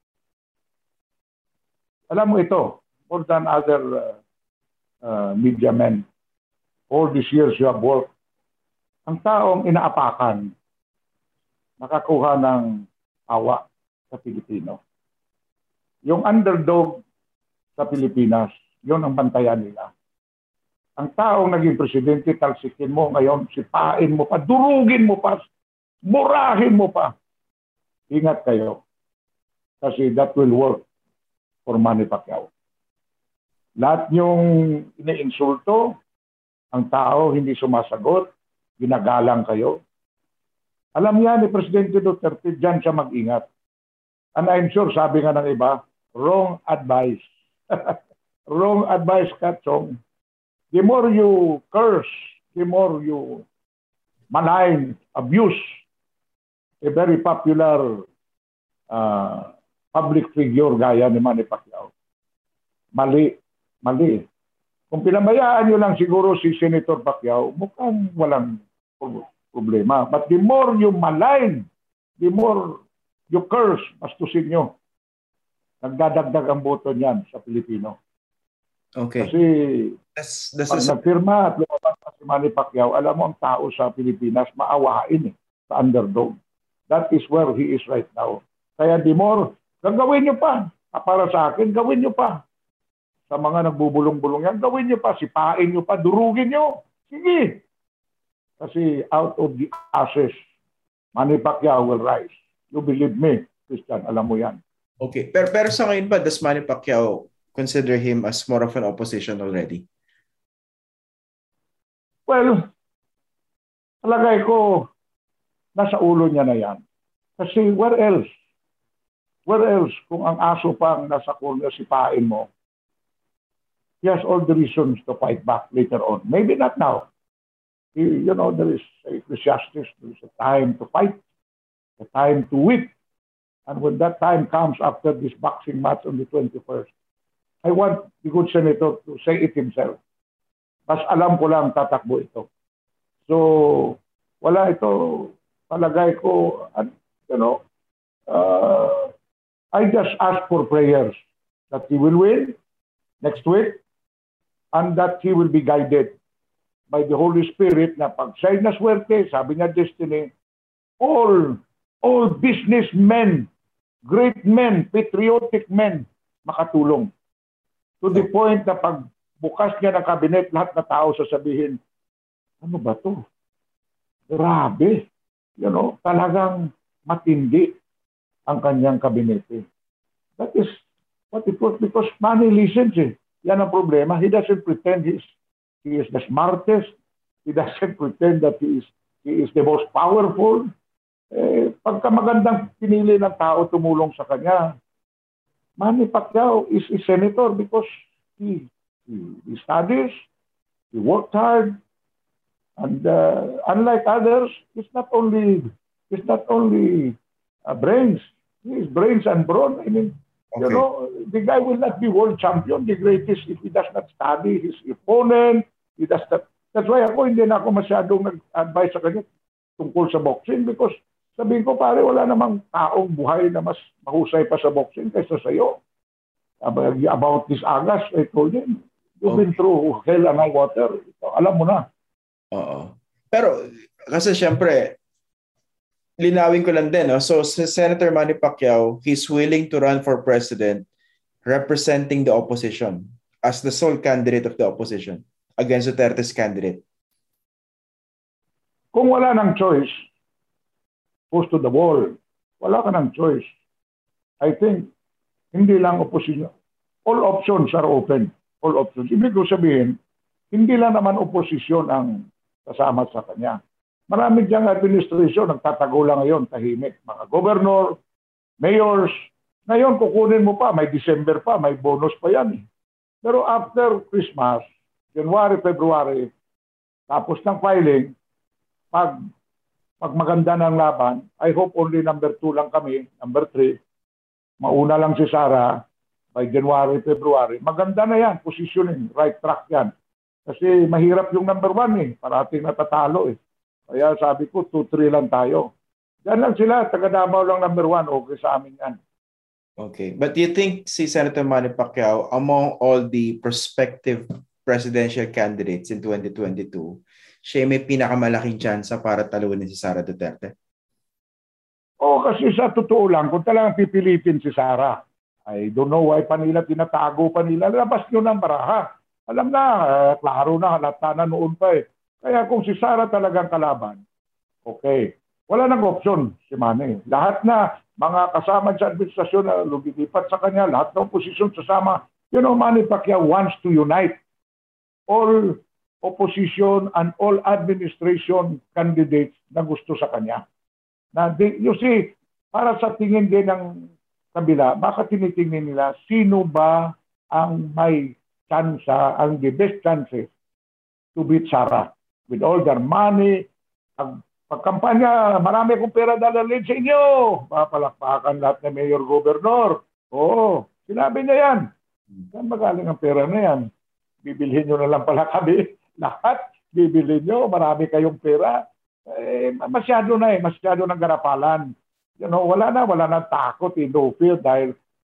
alam mo ito, more than other media men, all these years you have worked, ang taong inaapakan, nakakuha ng awa sa Pilipino. Yung underdog sa Pilipinas, yun ang bantayan nila. Ang taong naging presidente, talsikin mo ngayon, sipain mo pa, durugin mo pa, murahin mo pa. Ingat kayo. Kasi that will work for Manny Pacquiao. Lahat yung iniinsulto, ang tao hindi sumasagot, ginagalang kayo. Alam niya ni Presidente Duterte, dyan siya mag-ingat. And I'm sure, sabi nga ng iba, wrong advice. Wrong advice, Katsong. The more you curse, the more you malign, abuse a very popular public figure gaya ni Manny Pacquiao. Mali. Kung pinabayaan nyo lang siguro si Senator Pacquiao, mukhang walang problema. But the more you malign, the more you curse, bastusin nyo. Nagdadagdag ang boto niyan sa Pilipino. Okay. Kasi pag nagpirma at Manny Pacquiao, alam mo ang tao sa Pilipinas, maawain sa underdog. That is where he is right now. Kaya di more, gagawin nyo pa. Para sa akin, gawin nyo pa. Sa mga nagbubulong-bulong yan, gawin nyo pa. Sipain nyo pa, durugin nyo. Sige. Kasi out of the ashes, Manny Pacquiao will rise. You believe me, Christian, alam mo yan. Okay. Pero sa ngayon ba, does Manny Pacquiao consider him as more of an opposition already? Well, talagay ko, nasa ulo niya na yan. Kasi where else? Where else? Kung ang aso pang nasa corner, sipain mo, he has all the reasons to fight back later on. Maybe not now. You know, there is Ecclesiastes, there is a time to fight, a time to win. And when that time comes after this boxing match on the 21st, I want the good senator to say it himself. Mas alam ko lang tatakbo ito. So, wala ito, palagay ko, you know, I just ask for prayers that he will win next week and that he will be guided by the Holy Spirit na pag siya'y naswerte, sabi niya destiny, all businessmen, great men, patriotic men, makatulong. To the point na pag bukas niya ng kabinet, lahat na tao sasabihin, ano ba to? Grabe. You know, talagang matindi ang kanyang kabinete. That is what it was because Manny listens eh. Yan ang problema. He doesn't pretend he is the smartest. He doesn't pretend that he is the most powerful. Pagka magandang pinili ng tao tumulong sa kanya, Manny Pacquiao is a senator because he studies, he worked hard, and unlike others, it's not only brains. He is brains and brawn. I mean, you know, the guy will not be world champion, the greatest, if he does not study his opponent. He does not. That's why ako hindi na ako masyadong nag-advise sa kanya tungkol sa boxing because sabihin ko, pare, wala namang taong buhay na mas mahusay pa sa boxing kaysa sa'yo. About this Agas, I told him, you've been through hell and high water. Alam mo na. Oo. Pero, kasi syempre, linawin ko lang din. No? So, Senator Manny Pacquiao, he's willing to run for president representing the opposition as the sole candidate of the opposition against Duterte's candidate. Kung wala ng choice, goes to the wall. Wala ka ng choice. I think, hindi lang opposition. All options are open. All options. Ibig ko sabihin, hindi lang naman oposisyon ang kasama sa kanya. Marami diyang administration, nagtatago lang ngayon, tahimik. Mga governor, mayors. Ngayon, kukunin mo pa, may December pa, may bonus pa yan. Pero after Christmas, January, February, tapos ng filing, pag maganda ng laban, I hope only number 2 lang kami, number 3, mauna lang si Sara by January, February. Maganda na yan, positioning, right track yan. Kasi mahirap yung number 1 eh, parating natatalo eh. Kaya sabi ko, 2-3 lang tayo. Yan lang sila, taga Davao lang number 1, okay sa amin yan. Okay, but do you think si Senator Manny Pacquiao, among all the prospective presidential candidates in 2022, siya may pinakamalaking tsansa para talunin si Sara Duterte? Kasi sa totoo lang, kung talagang pipilitin si Sara, I don't know why pa nila tinatago pa nila. Labas nyo ng baraha. Alam na, klaro na, halata na noon pa eh. Kaya kung si Sara talagang kalaban, okay. Wala nang option si Manny. Lahat na mga kasama sa administrasyon na lumilipat sa kanya, lahat ng oposisyon sasama. You know, Manny Pacquiao wants to unite all opposition and all administration candidates na gusto sa kanya. Na, you see, para sa tingin din ng kabila, baka tinitingin nila, sino ba ang may tsansa, ang the best chances to beat Sara. With all their money, pagkampanya, marami akong pera dalalin sa inyo. Papalakpakan lahat ng mayor, gobernador. Oo, sinabi niya yan. Saan magaling ang pera na yan? Bibilhin nyo na lang pala kami. Lahat, bibilhin nyo, marami kayong pera. Masyado na masyado ng garapalan. You know, wala na takot, no fear dahil,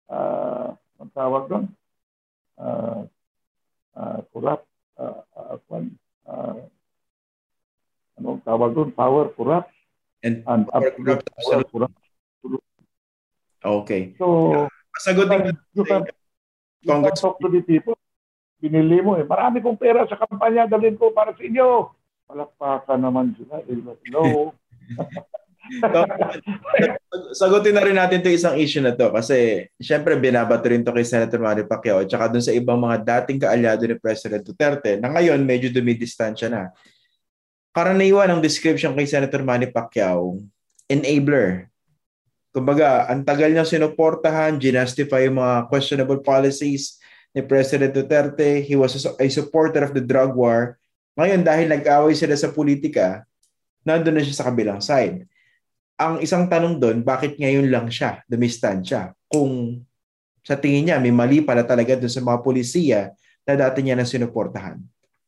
ang tawag doon, corrupt, anong tawag doon? Power corrupt And and power absolute corrupt, power absolute. corrupt. Okay. So, Sagutin ko you can Congress. talk to the people. Binili mo eh. Marami kong pera sa kampanya, dalhin ko para sa inyo. Palakpakan naman sila. Hello. Sagutin na rin natin to isang issue na to kasi syempre binabato rin to kay Senator Manny Pacquiao at saka dun sa ibang mga dating kaalyado ni President Duterte na ngayon medyo dumidistansya na. Karaniwan ang description kay Senator Manny Pacquiao, enabler. Kumbaga, ang tagal niyang sinuportahan, ginastify yung mga questionable policies ni President Duterte. He was a supporter of the drug war. Ngayon, dahil nag-away sila sa politika, nandun na siya sa kabilang side. Ang isang tanong doon, bakit ngayon lang siya dumistansya? Kung sa tingin niya, may mali pala talaga doon sa mga polisiya na dati niya na sinuportahan.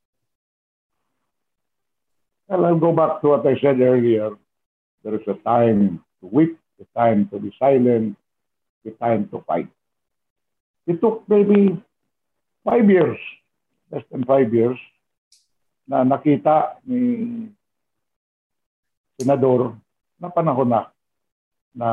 Well, I'll go back to what I said earlier. There is a time to weep, a time to be silent, a time to fight. It took maybe 5 years, less than 5 years, na nakita ni Senador na panahon na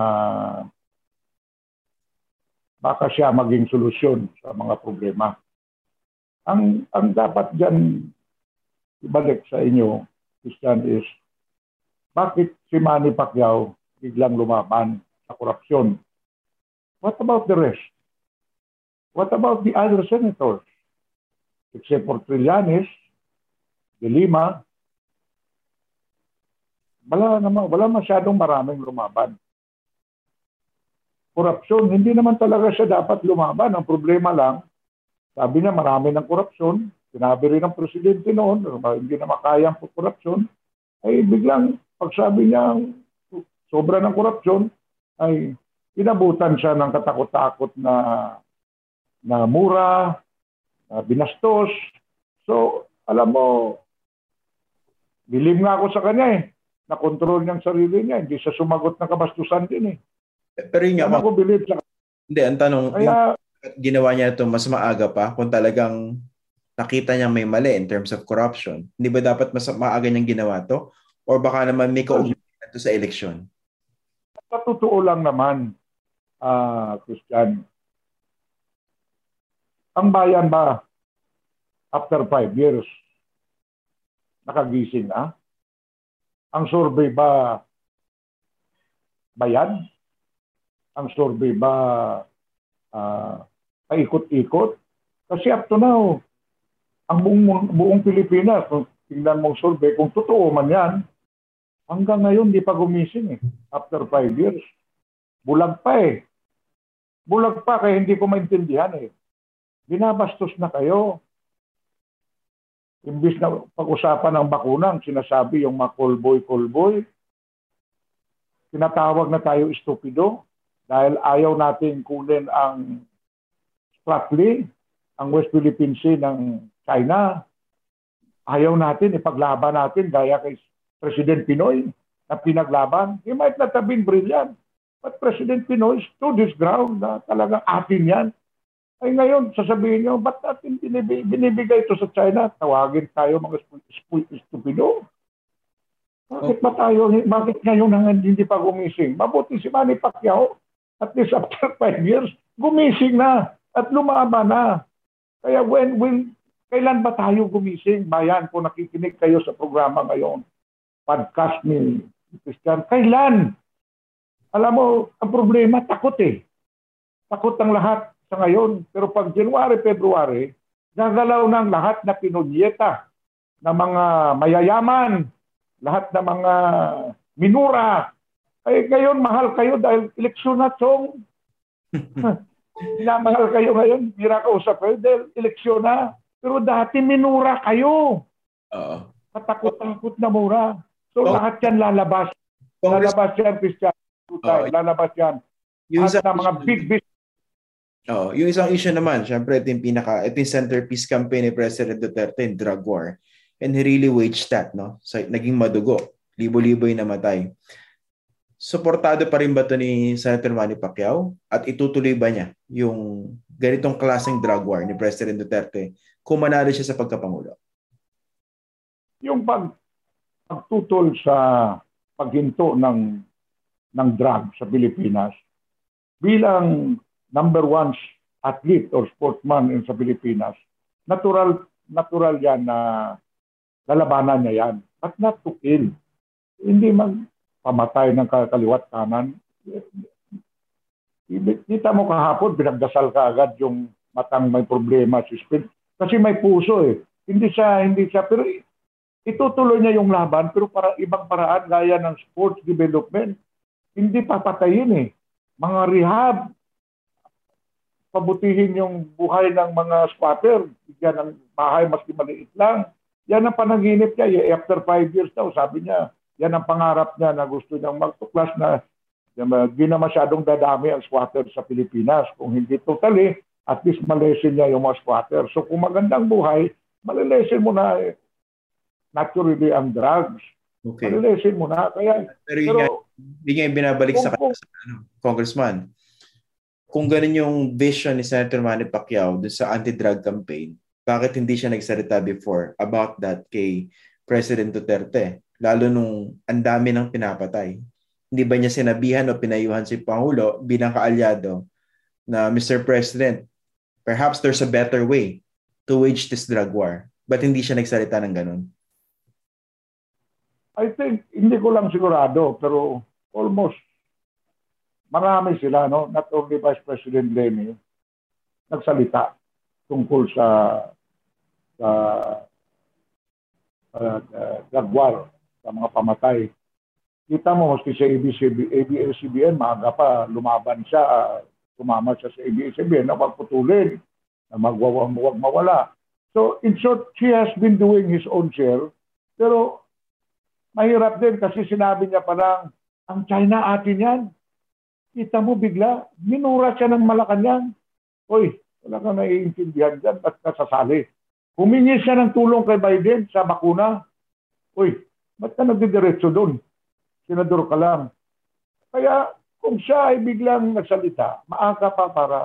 baka siya maging solusyon sa mga problema. Ang dapat dyan ibalik sa inyo, Christian, is bakit si Manny Pacquiao biglang lumaban sa korupsyon? What about the rest? What about the other senators? Except for Trillanes, De Lima, wala masyadong maraming lumaban. Korupsyon, hindi naman talaga siya dapat lumaban. Ang problema lang, sabi niya marami ng korupsyon, sinabi rin ng presidente noon, hindi na makayang korupsyon, ay biglang pagsabi niya sobra ng korupsyon, ay inabutan siya ng katakot-takot na mura, na binastos. So, alam mo, bilim nga ako sa kanya eh. Na-control niya ang sarili niya. Hindi siya sumagot ng kabastusan din eh. Pero yun nga, ako bilib sa... Hindi, ang tanong, Kaya, ginawa niya ito mas maaga pa kung talagang nakita niya may mali in terms of corruption. Hindi ba dapat mas maaga niyang ginawa to? Or baka naman may kaugnayan ito sa eleksyon? Sa totoo lang naman, Christian, ang bayan ba after 5 years nakagising na? Ang survey ba bayad? Ang survey ba paikot-ikot? Kasi up to now, ang buong Pilipinas, kung tingnan mong survey, kung totoo man yan, hanggang ngayon di pa gumising eh. After 5 years. Bulag pa eh. Bulag pa kaya hindi ko maintindihan eh. Binabastos na kayo. Imbis na pag-usapan ng bakuna, sinasabi yung mga callboy, tinatawag na tayo estupido dahil ayaw natin kunin ang Spratly, ang West Philippine Sea ng China. Ayaw natin, ipaglaban natin gaya kay President Pinoy na pinaglaban. He might not have been brilliant, but President Pinoy stood his ground na talagang atin yan. Ay ngayon, sasabihin nyo, ba't natin binibigay ito sa China? Tawagin tayo mga estupido. Bakit ngayon hindi pa gumising? Mabuti si Manny Pacquiao, at least after 5 years, gumising na at lumaban na. Kaya kailan ba tayo gumising? Bayan, kung nakikinig kayo sa programa ngayon, podcast ni Christian, kailan? Alam mo, ang problema, takot eh. Takot ang lahat sa ngayon. Pero pag January, February, gagalaw ng lahat na pinunyeta ng mga mayayaman, lahat ng mga minura. Ay ngayon, mahal kayo dahil eleksyon na, Chong. Minamahal kayo ngayon, bira ka usap kayo dahil eleksyon na. Pero dati minura kayo. Katakot-takot na mura. So lahat yan lalabas. Lalabas yan, Christian. Lalabas yan. Lahat ng mga big business. Yung isang issue naman, syempre ito yung centerpiece campaign ni President Duterte in drug war. And he really waged that, no? So, naging madugo. Libo-libo yung namatay. Suportado pa rin ba ito ni Senator Manny Pacquiao? At itutuloy ba niya yung ganitong klaseng drug war ni President Duterte kung manalo siya sa pagkapangulo? Yung pagtutol sa paghinto ng drug sa Pilipinas, bilang number one athlete or sportsman sa Pilipinas, natural yan na lalabanan niya yan. But not to kill. Hindi man pamatay ng kaliwat kanan. Kita mo kahapon, pinagdasal ka agad yung matang may problema si Spin. Kasi may puso eh. Hindi siya, pero itutuloy niya yung laban, pero para ibang paraan, gaya ng sports development, hindi papatayin eh. Mga rehab, pabutihin yung buhay ng mga squatter, bigyan ng bahay maski maliit lang. Yan ang panaginip niya. After 5 years daw, sabi niya, yan ang pangarap niya na gusto niyang magtuklas na di na masyadong dadami ang squatter sa Pilipinas. Kung hindi totally, at least malesen niya yung mga squatter. So kung magandang buhay, malilesen mo na naturally ang drugs. Okay. Malilesen mo na. Pero hindi niya binabalik sa kanya, Congressman. Kung ganun yung vision ni Senator Manny Pacquiao doon sa anti-drug campaign, bakit hindi siya nagsalita before about that kay President Duterte? Lalo nung ang dami ng pinapatay. Hindi ba niya sinabihan o pinayuhan si Pangulo bilang kaalyado na Mr. President, perhaps there's a better way to wage this drug war? But hindi siya nagsalita ng ganun? I think, hindi ko lang sigurado, pero almost marami sila, no? Not only Vice President Lenny, nagsalita tungkol sa drug war, sa mga pamatay. Kita mo, maski sa ABS-CBN, maaga pa, lumaban siya, tumama siya sa ABS-CBN na magputulin, na wag mawala. So, in short, he has been doing his own share, pero mahirap din kasi sinabi niya parang, ang China atin yan. Kita mo bigla, minura siya ng Malacanang. Hoy, wala kang naiintindihan dyan, ba't kasasali? Humingi siya ng tulong kay Biden sa bakuna. Hoy, ba't ka nagdidiretso doon? Senador ka lang. Kaya kung siya ay biglang nagsalita, maaga pa para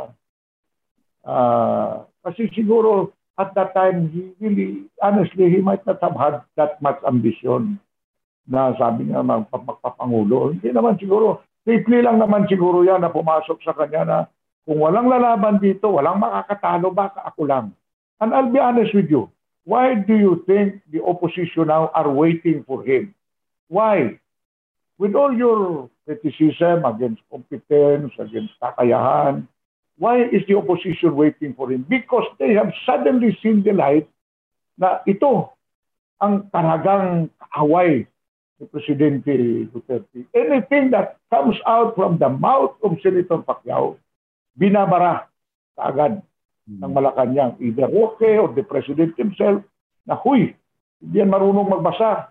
kasi siguro at that time, honestly, he might not have had that much ambition na sabi niya magpapangulo. Hindi naman siguro, safely lang naman siguro yan na pumasok sa kanya na kung walang lalaban dito, walang makakatalo, baka ako lang. And I'll be honest with you, why do you think the opposition now are waiting for him? Why? With all your criticism against competence, against kakayahan, why is the opposition waiting for him? Because they have suddenly seen the light na ito ang talagang kaaway ni Presidente Duterte. Anything that comes out from the mouth of Senator Pacquiao, binabara kaagad ng Malacanang, either Roque or the President himself, na huy, hindi yan marunong magbasa.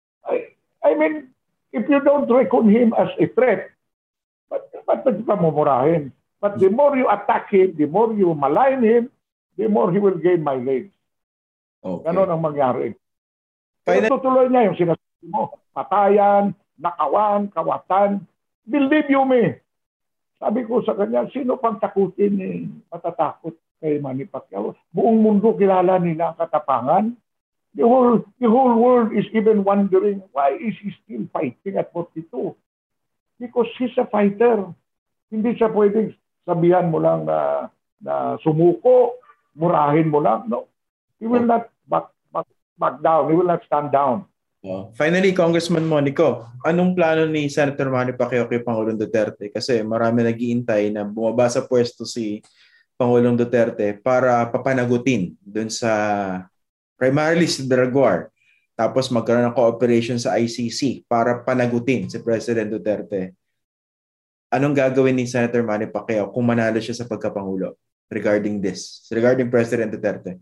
I mean, if you don't reckon him as a threat, ba't ka mumurahin? But the more you attack him, the more you malign him, the more he will gain mileage. Okay. Ganon ang mangyari. Pero tutuloy niya yung sinasabi mo, patayan, nakawan, kawatan. Believe you me. Sabi ko sa kanya, sino pang takutin eh, matatakot kay Manny Pacquiao? Buong mundo kilala nila ang katapangan. The whole world is even wondering why is he still fighting at 42? Because he's a fighter. Hindi siya pwedeng sabihan mo lang na sumuko, murahin mo lang. No. He will not back down. He will not stand down. Finally, Congressman Monico, anong plano ni Senator Manny Pacquiao kay Pangulong Duterte? Kasi marami nag-iintay na bumaba sa pwesto si Pangulong Duterte para papanagutin dun sa primarily si drug war. Tapos magkaroon ng cooperation sa ICC para panagutin si President Duterte. Anong gagawin ni Senator Manny Pacquiao kung manalo siya sa pagkapangulo regarding this, regarding President Duterte?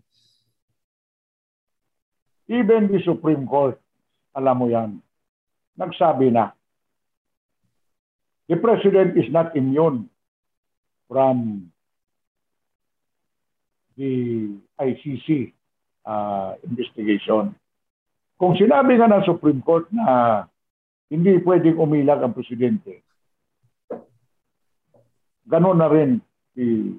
Even the Supreme Court, alam mo yan, nagsabi na, the President is not immune from the ICC investigation. Kung sinabi nga ng Supreme Court na hindi pwedeng umilag ang Presidente, gano'n na rin si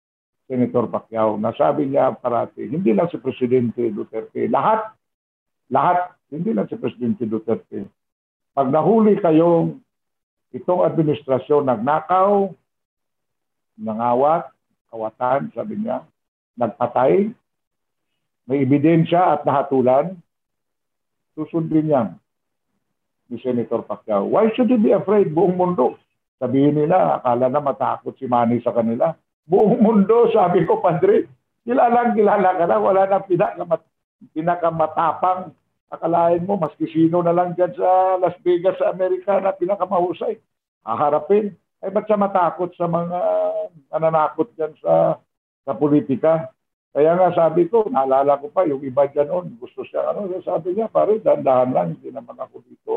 Senator Pacquiao. Nasabi niya parati, hindi lang si Presidente Duterte, lahat lahat, hindi lang si Presidente Duterte. Pag nahuli kayong itong administrasyon nagnakaw, nangawat, kawatan, sabi niya, nagpatay, may ebidensya at nahatulan, susundin yan ni Senator Pacquiao. Why should he be afraid? Buong mundo. Sabihin nila, akala na matakot si Manny sa kanila. Buong mundo, sabi ko, Padre, kilala ka na, wala nang pinakamatapang. Akalain mo, maski sino na lang dyan sa Las Vegas, sa Amerika na pinakamahusay. Haharapin. Ay, ba't siya matakot sa mga nananakot dyan sa politika? Kaya nga sabi ko, naalala ko pa, yung iba dyan noon, gusto siya, sabi niya, pare, dahan-dahan lang, hindi naman ako dito,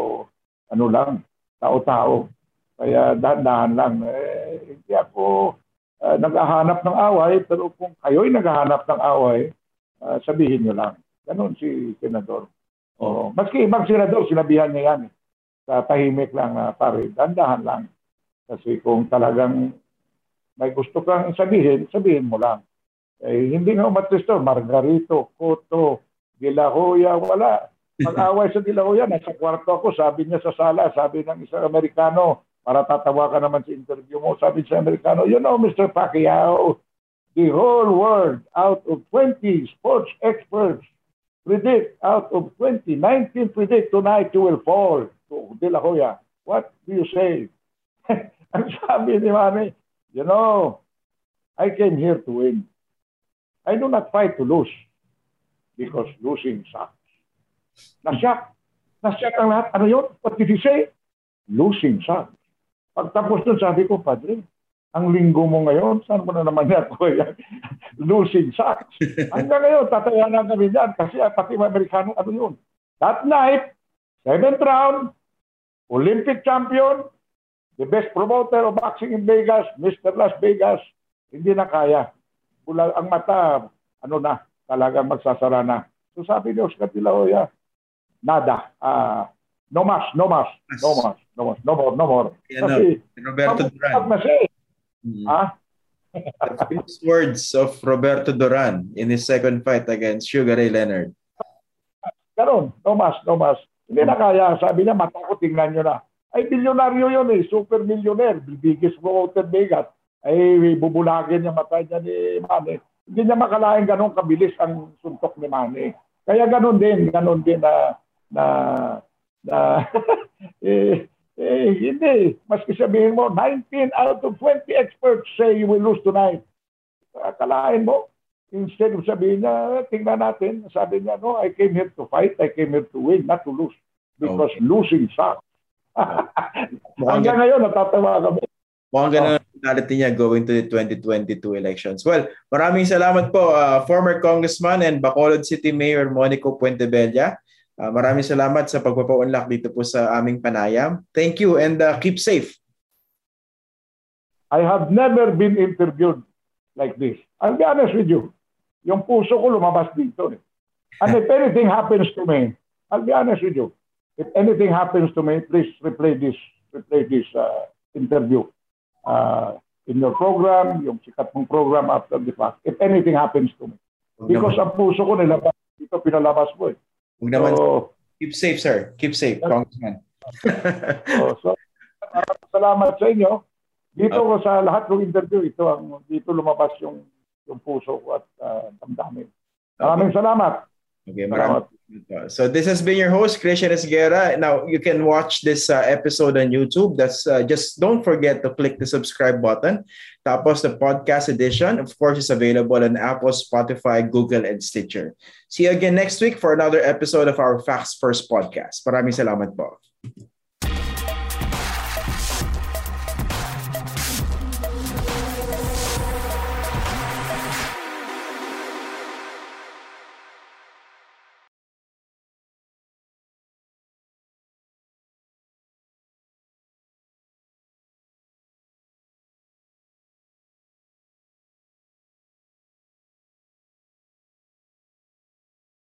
tao-tao. Kaya dahan-dahan lang. Hindi ako naghahanap ng away, pero kung kayo'y naghahanap ng away, sabihin nyo lang. Ganon si Senador. Maski ibang senador, sinabihan niya yan. Sa tahimik lang na pare, dahan-dahan lang. Kasi kung talagang may gusto kang sabihin mo lang. Hindi nga umatristo, Margarito, Cotto, De La Hoya, wala. Mag-away sa De La Hoya, nasa kwarto ako, sabi niya sa sala, sabi ng isang Amerikano, para tatawa ka naman sa interview mo, sabi sa Amerikano, you know, Mr. Pacquiao, the whole world, out of 20 sports experts, predict out of 20, 19 predict tonight you will fall to De La Hoya. What do you say? Ang sabi ni Manny, you know, I came here to win. I do not fight to lose because losing sucks. Nasyak ang lahat. Ano yun? What did he say? Losing sucks. Pagtapos nun, sabi ko, Padre, ang linggo mo ngayon, saan mo na naman yan? Losing sucks. Hanggang ngayon, tatawanan kami dyan kasi pati mga Amerikano, ano yun? That night, 7th round, Olympic champion, the best promoter of boxing in Vegas, Mr. Las Vegas, hindi na kaya. Ang mata, talagang magsasara na. So sabi ni Oscar De La Hoya, nada, no more. Kasi, Roberto Duran. Na siya. The famous words of Roberto Duran in his second fight against Sugar Ray Leonard. Karon, no mas. Hindi na kaya. Sabi niya, matakot, tingnan nyo na. Ay, bilyonaryo yun super millionaire. Biggest promoter Vegas. Ay, bubulagin yung mata niya ni Manny. Hindi niya makalain ganun kabilis ang suntok ni Manny. Kaya ganun din na hindi. Maski sabihin mo, 19 out of 20 experts say you will lose tonight. Akalain mo, instead of sabihin niya, tingnan natin, sabi niya, no, I came here to fight, I came here to win, not to lose. Because losing sucks. Hanggang ngayon, natatawa kami. Mukhang ganun ang mentality niya going to the 2022 elections. Well, maraming salamat po, former Congressman and Bacolod City Mayor Monico Puentebella. Maraming salamat sa pagpapaunlak dito po sa aming panayam. Thank you and keep safe. I have never been interviewed like this. I'll be honest with you. Yung puso ko lumabas dito. And if anything happens to me, I'll be honest with you. If anything happens to me, please replay this interview in your program, yung sikat mong program after the fact. If anything happens to me. Because ang puso ko nilabas dito, pinalabas ko eh. Huwag naman. Keep safe, sir. Keep safe, Congressman. Salamat sa inyo. Dito ko sa lahat ng interview, dito lumabas yung puso ko at damdamin. Maraming salamat. Okay, maraming. So this has been your host, Christian Esguerra. Now you can watch this episode on YouTube. That's just don't forget to click the subscribe button. Tapos the podcast edition, of course, is available on Apple, Spotify, Google, and Stitcher. See you again next week for another episode of our Facts First podcast. Maraming salamat po.